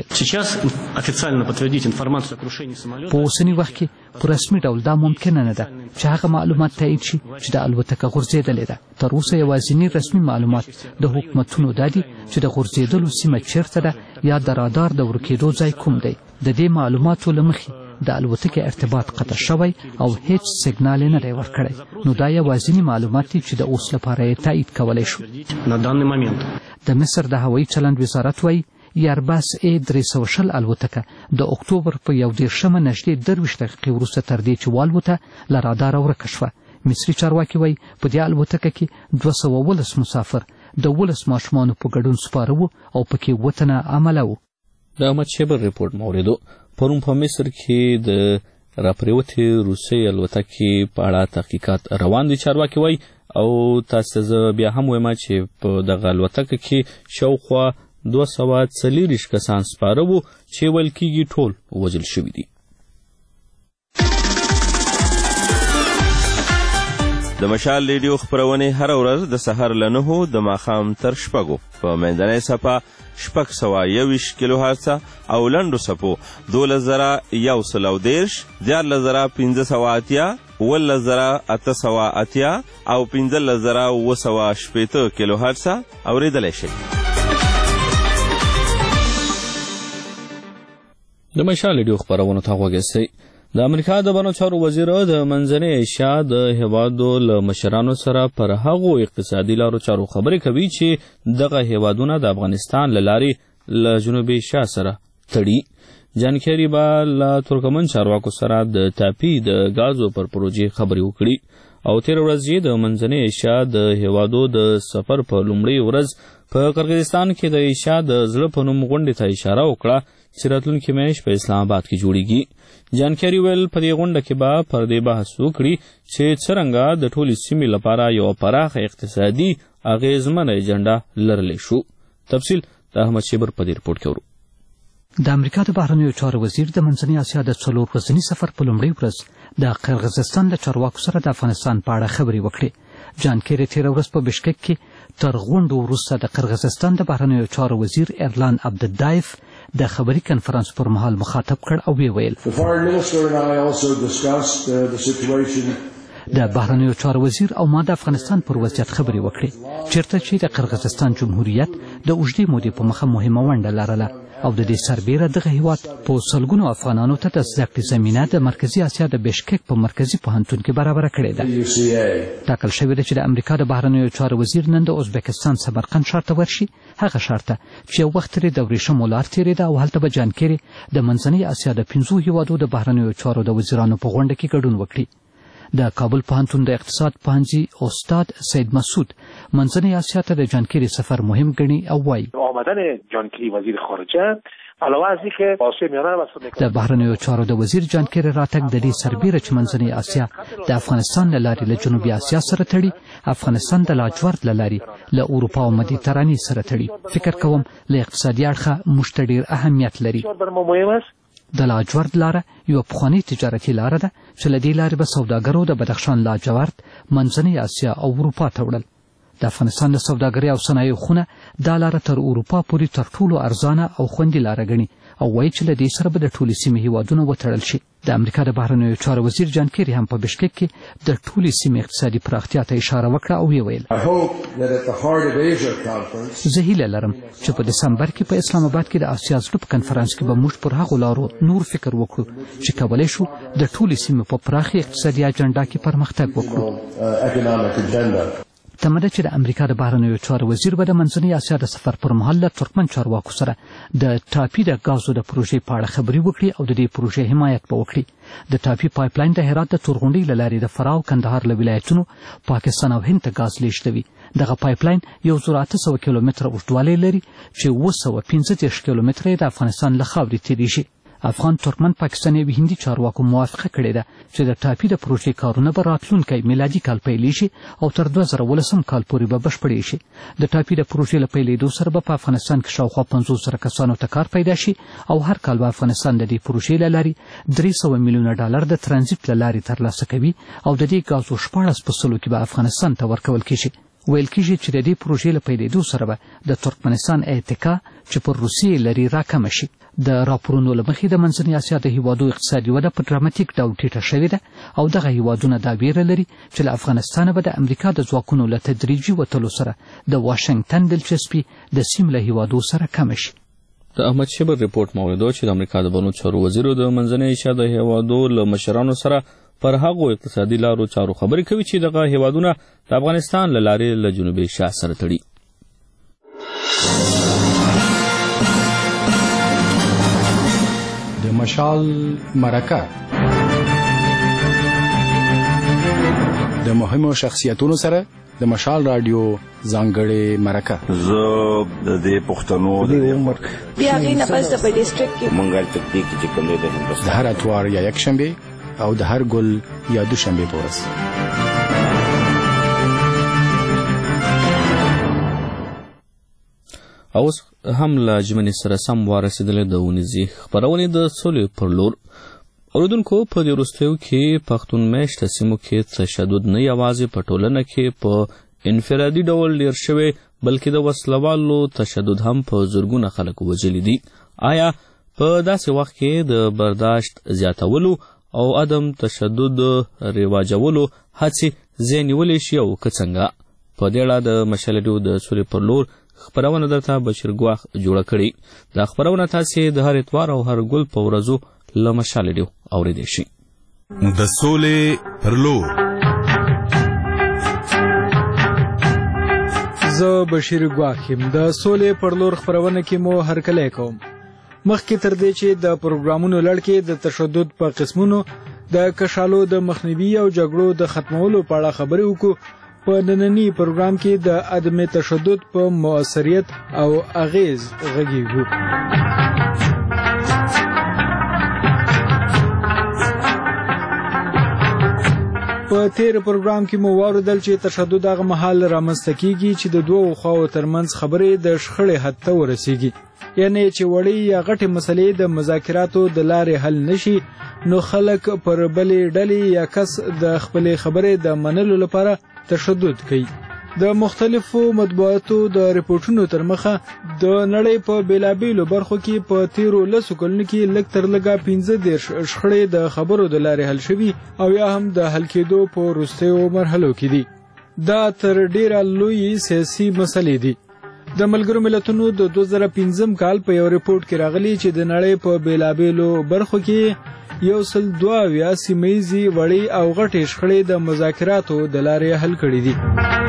Speaker 8: په اوسني وخت کې په رسمي ډول دا ممکنه نه ده چې هغه معلومات تایید شي چې د الوتکه غورځېدلې ده. تر اوسه یوازینی رسمي معلومات د حکومتونو دا دي چې د غورځېدلو سیمه چیرته ده یا د رادار د ورکېدو ځای کوم دی. د دې معلوماتو له مخې د الوتکې ارتباط قطع شوی او هیڅ سیګنال نه دی ورکړی، نو دا یوازینی معلومات دي چې د اوس لپاره یې تایید کولی شو. د مصر د هوایي چلند وزارت وایي ایرباس A320 الوتکه د اکتوبر په 11 نږدې 23 دقیقې وروسته تر دې چې والوته له راداره ورکه شوه. مصري چارواکي وایي په دې الوتکه کې 219 مسافر د 12 ماشومانو په ګډون سپاره وو او پکې 7 تنه عمله وو.
Speaker 1: د احمد شیبر ریپورت موریدو پرون په مصر کې د راپریوتې روسي الوتکې په اړه تحقیقات روان دي. چارواکي وایي او تاسو زه بیا هم وایم چې په دغه الوتکه کې شاوخوا 240 کسان سپاره وو چې ویل کېږي ټول وژل شوي دي.
Speaker 5: د مشال ریډیو خپرونې هر ورځ د سحر له 9 د ماښام تر 6 په منځنۍ صفحه 621 کیلو هرتز او لنډو صفحو 2113 14580 11880 او 15980 کیلو هرتز اوریدلی شئ.
Speaker 1: د مشال ریډیو خپرونو ته غوږ یاستئ. د امریکا د بهرنیو چارو وزیر د منځنۍ ایشیا د هیوادو له مشرانو سره پر هغو اقتصادي لارو چارو خبرې کوي چې دغه هیوادونه د افغانستان له لارې له جنوبي ایشیا سره تړي. جان کیری به له ترکمن چارواکو سره د ټاپي د غازو پر پروژې خبرې وکړي او تېره ورځ یې د منځنۍ ایشیا د هیوادو د سفر په لومړۍ ورځ په قرغیزستان کې د ایشیا د زړه په نوم غونډې ته اشاره وکړه چې راتلونکې میاشت په اسلام آباد کې جوړیږي. جان کیری ویل په دې غونډه کې به پر دې بحث وکړي چې څرنګه د ټولې سیمې لپاره یو پراخه اقتصادي اغیزمنه ایجنډا لرلی شو. تفصیل د احمد شیبر په دې رپورټ کې ورو.
Speaker 8: د امریکا د بهرنیو چارو وزیر د منځنۍ اسیا د 4 ورځني سفر په لومړۍ ورځ د قرغیزستان د چارواکو سره د افغانستان په اړه خبرې وکړې. جان کیری تېره ورځ په بشکک کې تر غونډو وروسته د قرغیزستان د بهرنیو چارو وزیر ایرلان عبدالدایف د خبري کنفرانس پر مهال مخاطب کړ او ویل د بهرنیو چارو وزیر او ما د افغانستان پر وضعیت خبرې وکړې چیرته چې د قرغیزستان جمهوریت د اوږدې مودې په مخه مهمه ونډه لرله او د دې سربیره دغه هیواد په سلګونو افغانانو ته د زده کړې زمینه د مرکزي اسیا د بشکک په مرکزي پوهنتون کې برابره کړې ده. ټاکل شوې ده چې د امریکا د بهرنیو چارو وزیر نن د ازبکستان سمرقند ښار ته ورشي، هغه ښار ته چې یو وخت ترې د ورېښمو لار تېرېده او هلته به جان کیری د منځنۍ اسیا د 5 هیوادو د بهرنیو چارو د وزیرانو په غونډه کې ګډون وکړي. د کابل پوهنتون د اقتصاد پوهنځي استاد سید مسعود منځنۍ اسیا ته د جان کیری سفر مهم ګڼي او وایي
Speaker 10: آمدن جان کیری وزیر خارجه علاوه از اینکه آسیا میانه و
Speaker 8: د بهرنیو چارو د وزیر جان کیری راتګ د دې سربیره چې منځنۍ اسیا د افغانستان له لارې له جنوبي اسیا سره تړي، افغانستان د لاجورد له لارې له اروپا او مدیترانې سره تړي. فکر کوم له اقتصادي اړخه موږ ته ډېر اهمیت لري. د لاجورد لاره یو پخواني تجارتي لاره ده چې له دې لارې به سوداګرو د بدخشان لاجورد منځنۍ اسیا او اروپا ته وړل. د افغانستان د سوداګرۍ او صنایعو خونه دا لاره تر اروپا پورې تر ټولو ارزانه او خوندي لاره ګڼي او وایي چې له دې سره به د ټولې سیمې هیوادونه وتړل شي. د امریکا د بهرنیو چارو وزیر جان کیری هم په بشکک کې د ټولې سیمې اقتصادي پراختیا ته اشاره وکړه او ویل زه هیله لرم چې په دسمبر کې په اسلام آباد کې د آسیا زړه په کنفرانس کې به موږ پر هغو لارو نور فکر وکړو چې کولی شو د ټولې سیمې په پراخې اقتصادي اجنډا کې پرمختګ وکړو. تمه ده چې د امریکا د بهرنیو چارو وزیر به د منځنۍ اسیا د سفر پر مهال له ترکمن چارواکو سره د ټاپي د غازو د پروژې په اړه خبرې وکړي او د دې پروژې حمایت به وکړي. د ټاپي پایپلاین د هرات د تورغونډۍ له لارې د فراه او کندهار له ولایتونو پاکستان او هند ته غاز لیږدوي. دغه پایپلاین 1800 کیلومتره اوږدوالی لري چې 215 کیلومتره د افغانستان له خاورې تېرېږي. افغان ترکمن پاکستاني او هندي چارواکو موافقه کړې ده چې د ټاپي د پروژې کارونه به راتلونکی میلادي کال پیل شي او تر 2018 کال پورې به بشپړ شي. د ټاپي د پروژې له پیلېدو سره به په افغانستان کې شاوخوا 500 کسانو ته کار پیدا شي او هر کال به افغانستان د دې پروژې له لارې $300 میلیونه د ترانزیت له لارې ترلاسه کوي او د دې ګازو 14% کې به افغانستان ته ورکول کېږي. ویل کېږي چې د دې پروژې له پیلېدو سره به د ترکمنستان اتکا چې پر روسیې لري راکمه شي. د راپورونو له مخې د منځنۍ اسیا د هیوادو اقتصادي وده په ډراماتیک ډول ټیټه شوې ده او دغه هیوادونه دا ویره لري چې له افغانستانه به د امریکا د ځواکونو له تدریجي وتلو سره د واشنګټن دلچسپي د سیمې له هیوادو سره کمه شي.
Speaker 1: د احمد شیبر ریپورت موریدو چې د امریکا د بهرنیو چارو وزیر د منځنۍ اسیا د هیوادو له مشرانو سره پر هغو اقتصادي لارو چارو خبرې کوي چې دغه هیوادونه د افغانستان له لارې له جنوبي اسیا سره تړي.
Speaker 11: د مشال مرکه د مهمو شخصیتونو سره د مشال رادیو ځانګړې مرکه.
Speaker 12: زه د دې پښتنو د عمر
Speaker 13: بیا غي نه پس د ډیسټریکټ کې
Speaker 12: منګل تکتیک چې کوم دی د هندوستان
Speaker 11: د هر اتوار یا یک شنبه او د هر ګل یا دوشنبه پورس.
Speaker 1: اوس هم له ژمنې سره سم وارسېدلې د ونیزي خپرونې د سولې پر لور. اوریدونکو په دې وروستیو کې پښتون میشته سیمو کې تشدد نه یوازې په ټولنه کې په انفرادي ډول ډېر شوی بلکې د وسلوالو تشدد هم په زرګونه خلک وژلي دي. آیا په داسې وخت کې د برداشت زیاتولو او عدم تشدد رواجولو هڅې ځای نیولی شي او که څنګه؟ په دې اړه د مشال رادیو د سولې پر لور خپرونه درته بشیر ګواخ جوړه کړې. دا خپرونه تاسې د هر اتوار او هر ګل په ورځو له مشال رادیو اورېدی شي.
Speaker 21: د سولې پر لور.
Speaker 14: زه بشیر ګواخ یم. د سولې پر لور خپرونه کې مو هرکلی کوم. مخکې تر دې چې د پروګرامونو لړ کې د تشدد په قسمونو د کشالو د مخنیوي او جګړو د ختمولو په اړه خبرې وکړو، په نننی پروګرام کې د عدم تشدد په مؤثریت او اغیز غږیږو. په تیر پروګرام کې مو واوریدل چې تشدد هغه مهال رامنځته کیږي چې د دوو خواو ترمنځ خبرې د شخړې حد ته ورسیږي، یعنی چې وړې یا غټې مسلې د مذاکراتو د لارې حل نشي، نو خلک پر بلې ډلې یا کس د خپلې خبرې د منلو لپاره تشدد کوي. د مختلفو مطبوعاتو د ریپورټونو تر مخه د نړۍ په بیلابیلو برخو کې په تیرو 10 کلونو کې لږ تر لږه 15 شخړې د خبرو د لارې حل شوي او یا هم د حل کېدو په وروستیو مرحلو کې دي. دا تر ډیره لوی سیاسي مسلې دي. د ملګرو ملتونو د 2015 کال په یو ریپورت کې راغلی چې د نړۍ په بیلابیلو برخو کې 102 سیمه‌یزې وړې او غټې شخړې د مذاکراتو د لارې حل کړې دي.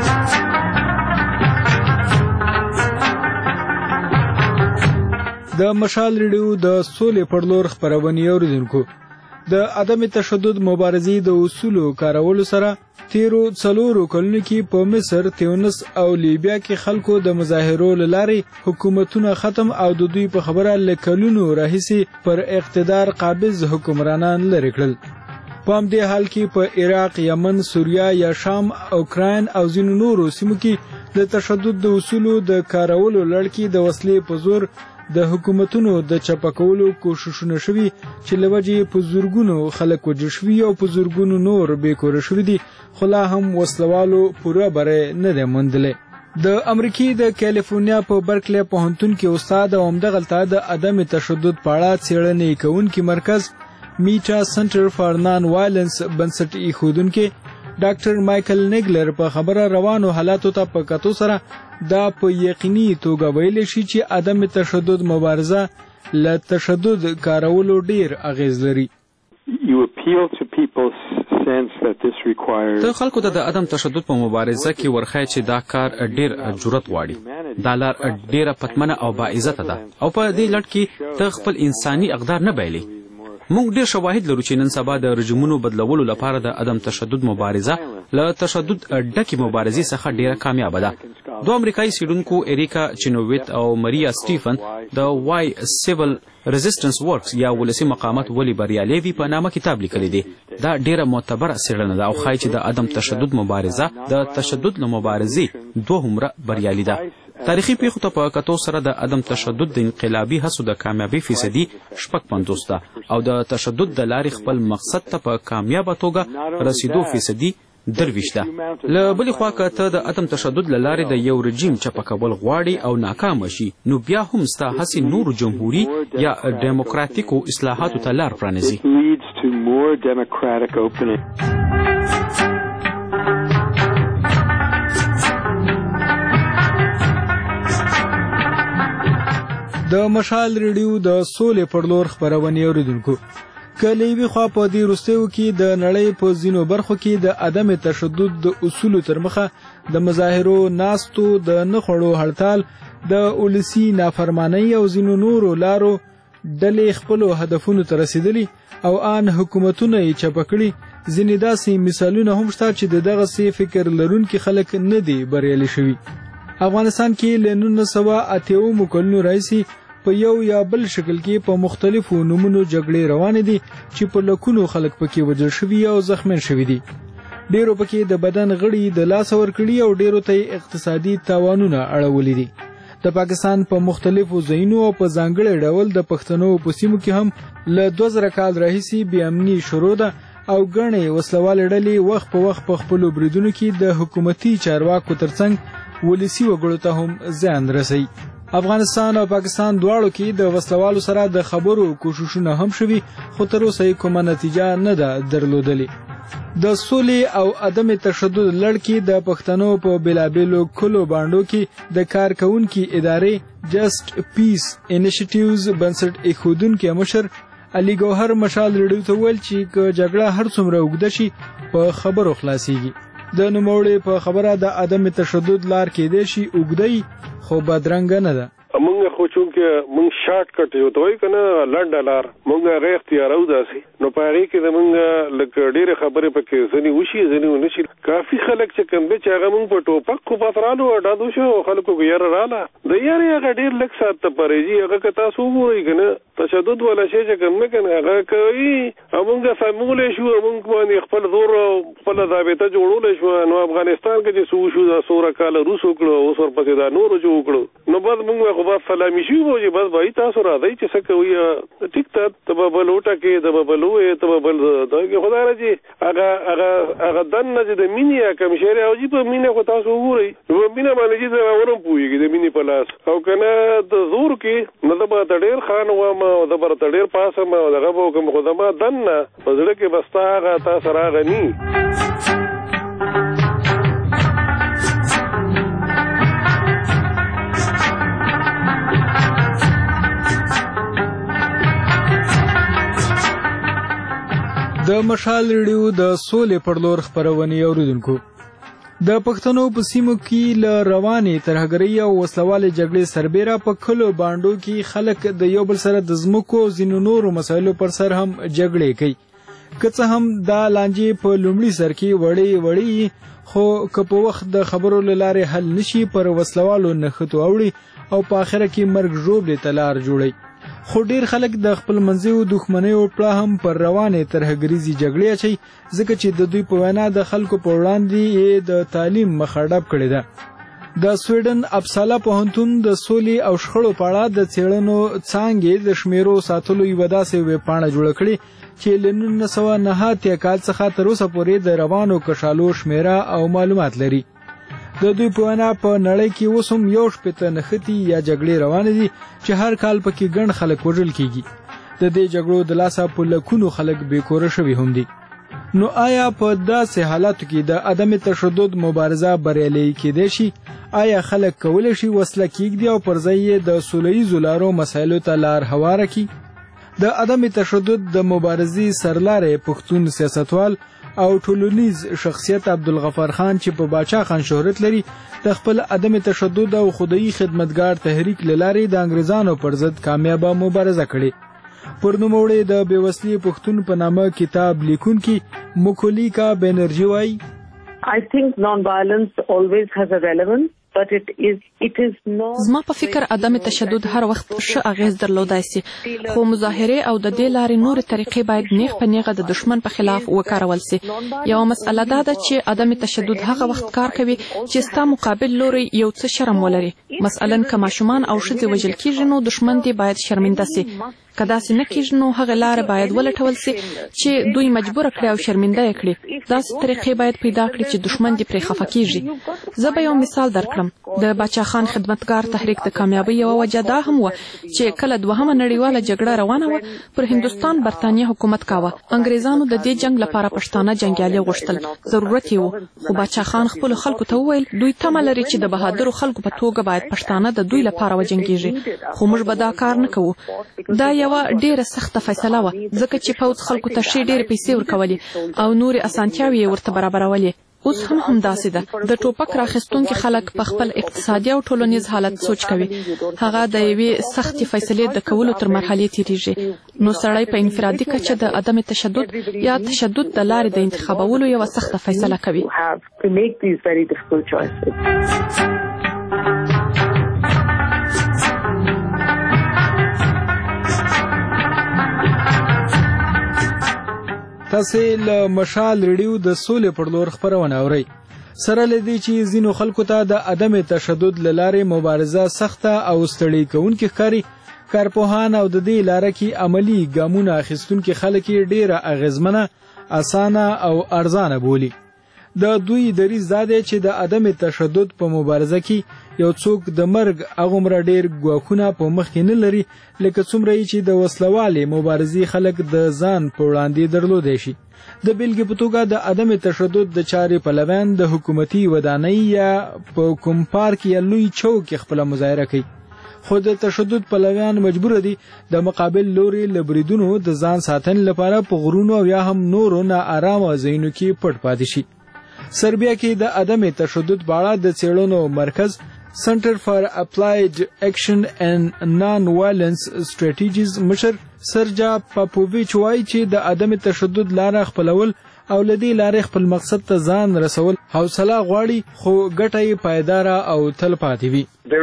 Speaker 14: د مشال رادیو د سولې پر لور خپرونې اوریدونکو، د عدم تشدد مبارزې د اصولو کارولو سره تیرو 4 کلونو کې په مصر، تیونس او لیبیا کې خلکو د مظاهرو له لارې حکومتونه ختم او د دوی په خبره له کلونو راهیسې پر اقتدار قابض حکمرانان لرې کړل. په همدې حال کې په عراق، یمن، سوریه یا شام، اوکراین او ځینو نورو سیمو کې د تشدد د اصولو د کارولو لړ کې د وسلې په زور د حکومتونو د چپکولو کوششونه شوي چې له وجې په زرګونو خلک وژل شوي او په زرګونو نور بېکوره شوي دي، خو لا هم وسلوالو پوره بری نه دی موندلی. د امریکې د کالیفورنیا په برکلی پوهنتون کې استاد او همدغلته د عدم تشدد په اړه څېړنې کوونکي مرکز میټا سنټر فار نان وایلنس بنسټ ایښودونکی ډاکټر مایکل نیګلر په خبره روانو حالاتو ته په کتو سره دا په یقیني توګه ویلی شي چې عدم تشدد مبارزه له تشدد کارولو ډیر اغیز لري.
Speaker 25: ته خلکو ته د عدم تشدد په مبارزه کې ورخای چې دا کار ډیر جرأت غواړي. دا لار ډیره پتمنه او باعزته ده او په دې لټ کې ته خپل انساني اقدار نه بایلي. موږ ډیر شواهد لرو چې نن سبا د رژیمونو بدلولو لپاره د عدم تشدد مبارزه له تشدد ډکې مبارزې څخه ډیره کامیابه ده. دوه امریکایي څېړونکو اریکا چینوویت او مریا سټیفن د وای سیول resistance ورکس یا ولسی مقامات ولی بریالي وي په نامه کتاب لیکلی دی. دا ډیره معتبره څېړنه ده او ښایي چې د عدم تشدد مبارزه د تشدد له مبارزې دوهمره بریالي ده. تاریخي پیښو ته په کتو سره د عدم تشدد د انقلابي هڅو د کامیابۍ فیصدي 56 ده او د تشدد د لارې خپل مقصد ته په کامیابه توګه رسیدو فیصدي 23 ده. له بلې خوا که ته د عدم تشدد له لارې د یو رژیم چپه کول غواړي او ناکامه شي نو بیا هم ستا هڅې نورو جمهوري یا ډیموکراتیکو اصلاحاتو ته لار پرانیزي.
Speaker 14: د مشال ریډیو د سولې پر لور خبرونه اوریدونکو کله وی خو په دې وروستیو کې د نړۍ په ځینو برخو کې د عدم تشدد د اصولو تر مخه د مظاهرو ناستو د نخړو هړتال د اولسی نافرمانی او ځینو نورو لارو ډلې خپل هدفونو ته رسیدلي او ان حکومتونه یې چپکړي. ځینې داسې مثالونه هم شته چې دغه سي فکر لرونکي خلک نه دي بریالي شوي. افغانستان کې له 1980 کلونو راځي په یو یا بل شکل کې په مختلفو نمونو جګړې روانې دي چې په لکونو خلک پکې وژل شوي او زخمیان شوي دي. ډیرو پکې د بدن غړي د لاس ورکړي او ډیرو ته اقتصادي تاوانونه اړولي دي. د پاکستان په مختلفو ځایونو او په ځانګړي ډول د پښتنو په سیمو کې هم له 2000 کال راهیسي بې امني شروع ده او ګڼې وسلوالې ډلې وخت په وخت په خپلو بریدونو کې د حکومتي چارواکو ترڅنګ ولسی وګړو ته هم زیان رسي. افغانستان او پاکستان دواړو کې د وسلوالو سره د خبرو کوششونه هم شوي خو تر اوسه کومه نتیجه نه ده درلودلې. د سولې او عدم تشدد لړ کې د پښتنو په بلابلو کلو باندو کې د کارکونکو ادارې جست پیس انیشیټیوز بنسټ ایښودونکو مشر علي ګوهر مشال ریډیو ته ویل چې جګړه هر څومره اوږده شي په خبرو خلاصيږي. د نوموړي په خبره د عدم تشدد لار کې دی شي اوږدی خو بدرنګ نه ده.
Speaker 7: مونږ خو چونکه مونږ شارټ کټ یو دوی کنه لنډه لار مونږ غیر اختیارو داسي نو پاره کې د مونږ لکه ډیره خبره پکې ځنی وشي ځنی ونشي. کافي خلک چې کوم به چې هغه مونږ په ټوپک کو پاترالو اډادو شو خلکو کو یې رااله د یاري هغه ډیر لک سات ته پرېږي هغه که تاسو وګورئ کنه تشدد ولا شي چې کوم نه کنه هغه کوي مونږ سمولې شو مونږ باندې خپل زور خپل ضابطه جوړول شو. نو افغانستان کې چې سو شو د سوره کال روس وکړو اوس ورپسې دا نور جوړ کړو نو بعد مونږ خو بس سلامي شو چې بس بای تاسو راځي چې څه کوي ټیک ته تبل وټه کې د ببلوې تبل دا کې خدای راځي هغه دنه چې د مینې کوم شری او چې په مینه خو تاسو وګورئ نو مینه باندې چې دا ورم پويږي د مینې په لاس او کنه د زور کې نه د با ډېر خان و ما او د بر ډېر پاسه ما دغه کوم خدما دنه په ځړه کې بستا هغه تاسو راغني.
Speaker 14: د مشال ریډیو د سولې پر لور خبرونه اوریدونکو د پښتنو په سیمو کې ل روانې ترهګرۍ او وسلوالې جګړې سربېره په کلو باندو کې خلک د یو بل سره د ځمکو ځینو نورو مسایلو پر سر هم جګړې کوي. که څه هم دا لانجې په لومړي سر کې وړې خو که په وخت د خبرو له لارې حل نشي پر وسلوالو نښتو اوړي او په آخره کې مرګ ژوبلې ته لار جوړوي. خو ډیر خلک د خپل منځیو دښمنیو پړه هم پر روانې ترهګریزي جګړې اچي ځکه چې د دوی په وینا د خلکو په وړاندې د تعلیم مخه ډب کړې ده. د سویډن اپسالا پوهنتون د سولې او شخړو په اړه د څېړنو څانګې د شمیرو ساتلو یوه داسې ویبپاڼه جوړه کړې چې له 1989 کال څخه تر اوسه پورې د روانو کشالو شمیره او معلومات لري. د دوی په وینا په نړۍ کې اوس هم 1.5 نښتې یا جګړې روانې دي چې هر کال پکې ګڼ خلک وژل کیږي. د دې جګړو د لاسه په لکونو خلک بېکوره شوي هم دي. نو آیا په داسې حالاتو کې د عدم تشدد مبارزه بریالۍ کېدای شي؟ آیا خلک کولی شي وسله کېږدي او پر ځای یې د سوله ییزو لارو مسایلو ته لار هواره کړي؟ د عدم تشدد د مبارزې سرلاری پښتون سیاستوال او ټولنیز شخصیت عبدالغفار خان چې په باچا خان شهرت لري د خپل عدم تشدد او خدایي خدمتګار تحریک لارې د انګريزانو پر ضد کامیابه مبارزه کړې. پر نوموړي د بېوسلي پښتون په نامه کتاب لیکونکي مکولیکا بنرجي وایي
Speaker 13: I think non-violence always has a relevance.
Speaker 15: زما په فکر عدم تشدد هر وخت ښه اغیز درلودای شي، خو مظاهره او د دې لارې نور طریقې باید نیغ په نیغه د دشمن په خلاف وکارول شي. یو مسله دا ده چې عدم تشدد هغه وخت کار کوي چې ستا مقابل لوري یو څه شرم ولري. مثلا که ماشومان او ښځې وژل کیږي نو دشمن دې باید شرمنده شي. که داسې نه کیږي نو هغه لاره باید ولټول شي چې دوی مجبور کړي او شرمنده یې کړي. داسې طریقې باید پیدا کړي چې دشمن دې پرې خفه کیږي. زه به یو مثال درکړم. د باچا خان خدمتګار تحریک د کامیابی یوه وجه دا هم وه چې کله دوهمه نړیواله جګړه روانه وه پر هندوستان برتانیه حکومت کاوه. انګریزانو د دې جنگ لپاره پښتانه جنګیالي غوښتل، ضرورت یې و. خو باچا خان خپلو خلکو ته وویل دوی تمه لري چې د بهادرو خلکو په توګه باید پښتانه د دوی لپاره وجنګیږي، خو موږ به دا کار نه کوو. دا یوه ډیره سخته فیصله وه ځکه چې پوځ خلکو ته ښې ډیرې پیسې ورکولې او نورې اسانتیاوې یې ورته برابرولې. اوس هم همداسې ده. د ټوپک راخیستونکي خلک په خپل اقتصادي او ټولنیز حالت سوچ کوي. هغه د یوې سختې فیصلې د کولو تر مرحلې تیریږي. نو سړی په انفرادي کچه د عدم تشدد یا تشدد د لارې د انتخابولو یوه سخته فیصله کوي.
Speaker 14: تاسې له مشال ریډیو د سولې پر لور خپرونه اورئ. سره له دې چې ځینو خلکو ته د عدم تشدد له لارې مبارزه سخته او ستړې کوونکې ښکاري، کارپوهان او د دې لاره کې عملي ګامونه اخیستونکي خلک یې ډېره اغېزمنه، اسانه او ارزانه بولي. د دوی دریځ دا دی چې د عدم تشدد په مبارزه کې یو څوک د مرګ هغومره ډېر ګواښونه په مخ کې نه لري لکه څومره چې د وسلوالې مبارزې خلک د ځان په وړاندې درلودی شي. د بیلګې په توګه د عدم تشدد د چارې پلویان د حکومتي ودانۍ یا په کوم پارک یا لوی چوک کې خپله مظاهره کوي، خو د تشدد پلویان مجبور دي د مقابل لوري له بریدونو د ځان ساتنې لپاره په غرونو او یا هم نورو ناارامه ځایونو کې پټ پاتې شي. سربیا کې د عدم تشدد په اړه د څېړنو مرکز سنټر فار اپلایډ اکشن اینڈ نان وایلنس سټریټیجیز مشر سرجا پاپوویچ وایي چې د عدم تشدد لاره خپلول او له دې لارې خپل مقصد ته ځان رسول حوصله غواړي، خو ګټه یې پایداره او تل پاتې وي.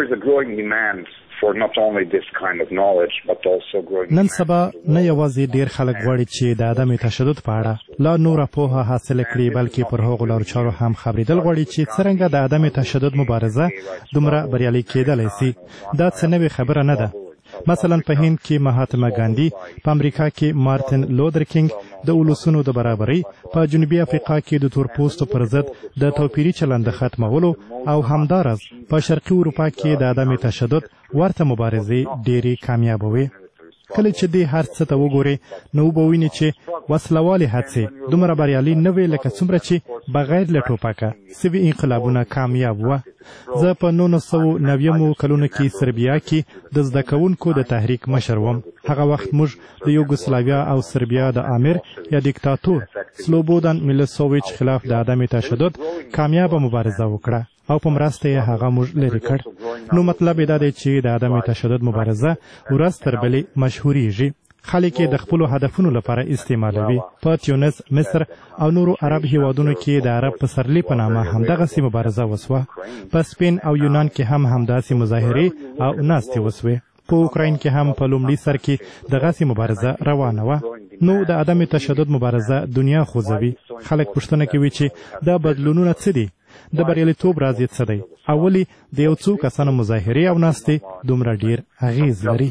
Speaker 17: نن سبا نه یوازې ډیر خلک غواړي چې د عدم تشدد په اړه لا نوره پوهه حاصل کړي، بلکې پر هغو لارو چارو هم خبرېدل غواړي چې څرنګه د عدم تشدد مبارزه دومره بریالۍ کېدلی سي. دا څه نوې خبره نه ده. مثلا په هند کې مهاتما ګاندي، په امریکا کې مارتن لوتر کینګ د اولسونو د برابرۍ، په جنوبي افریقا کې د تورپوستو پر ضد د توپیري چلند د ختمولو، او همداراز په شرقي اروپا کې د عدم تشدد ورته مبارزې ډېرې کامیابه وې. کله چې دې هر څه ته وګورې نو وبوینې چې وسلوالې هڅې دومره بریالي نه وې لکه څومره چې بغیر له ټوپکه سوي انقلابونه کامیاب وه. زه په 1990 کلونو کې سربیا کې د زده کوونکو د تحریک مشر وم. هغه وخت موږ د یوګوسلاویا او سربیا د امیر یا دیکتاتور سلوبودان میلوسوویچ خلاف د عدم تشدد کامیابه مبارزه وکړه او په مرسته یې هغه موږ لرې کړ. نو مطلب یې دا دی چې د عدم تشدد مبارزه ورځ تر بلې مشهوریږي. خلک یې د خپلو هدفونو لپاره استعمالوي. په تیونس، مصر او نورو عرب هیوادونو کې د عرب پسرلي په نامه همدغسې مبارزه وسوه. په سپین او یونان کې هم همداسې مظاهرې او ناستې وسوې. په اوکراین کې هم په لومړي سر کې دغسې مبارزه روانه وه. نو د عدم تشدد مبارزه دنیا خوځوي. خلک پوښتنه کوي چې دا بدلونونه څه دي؟ د بریالیتوب راز یې څه دی؟ او ولې د یو څو کسانو مظاهرې او ناستې دومره ډیر اغیز لري؟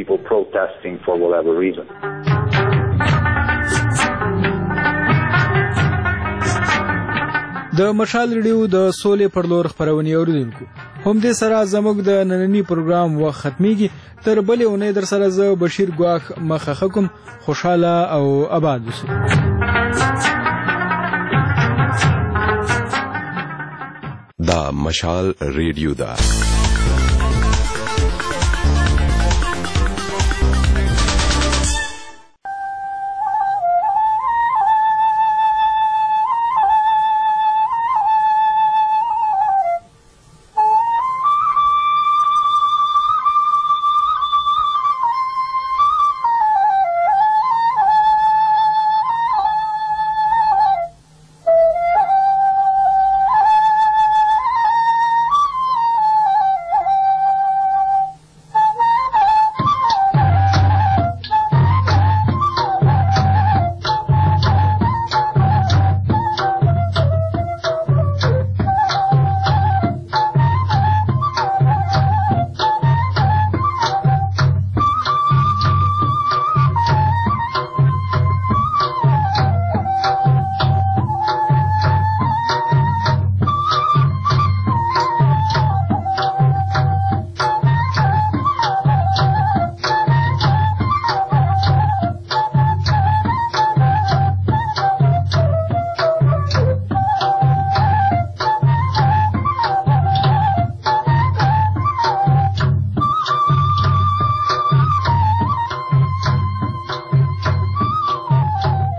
Speaker 14: د مشال ریډیو د سولې پر لور خپرونې اوریدونکو، همدې سره زموږ د نننی پروګرام وخت ختمیږي. تر بلې اونۍ در سره زه بشیر ګواښ مخه کوم. خوشحاله او آباد اوسئ.
Speaker 18: دا مشال ریډیو ده.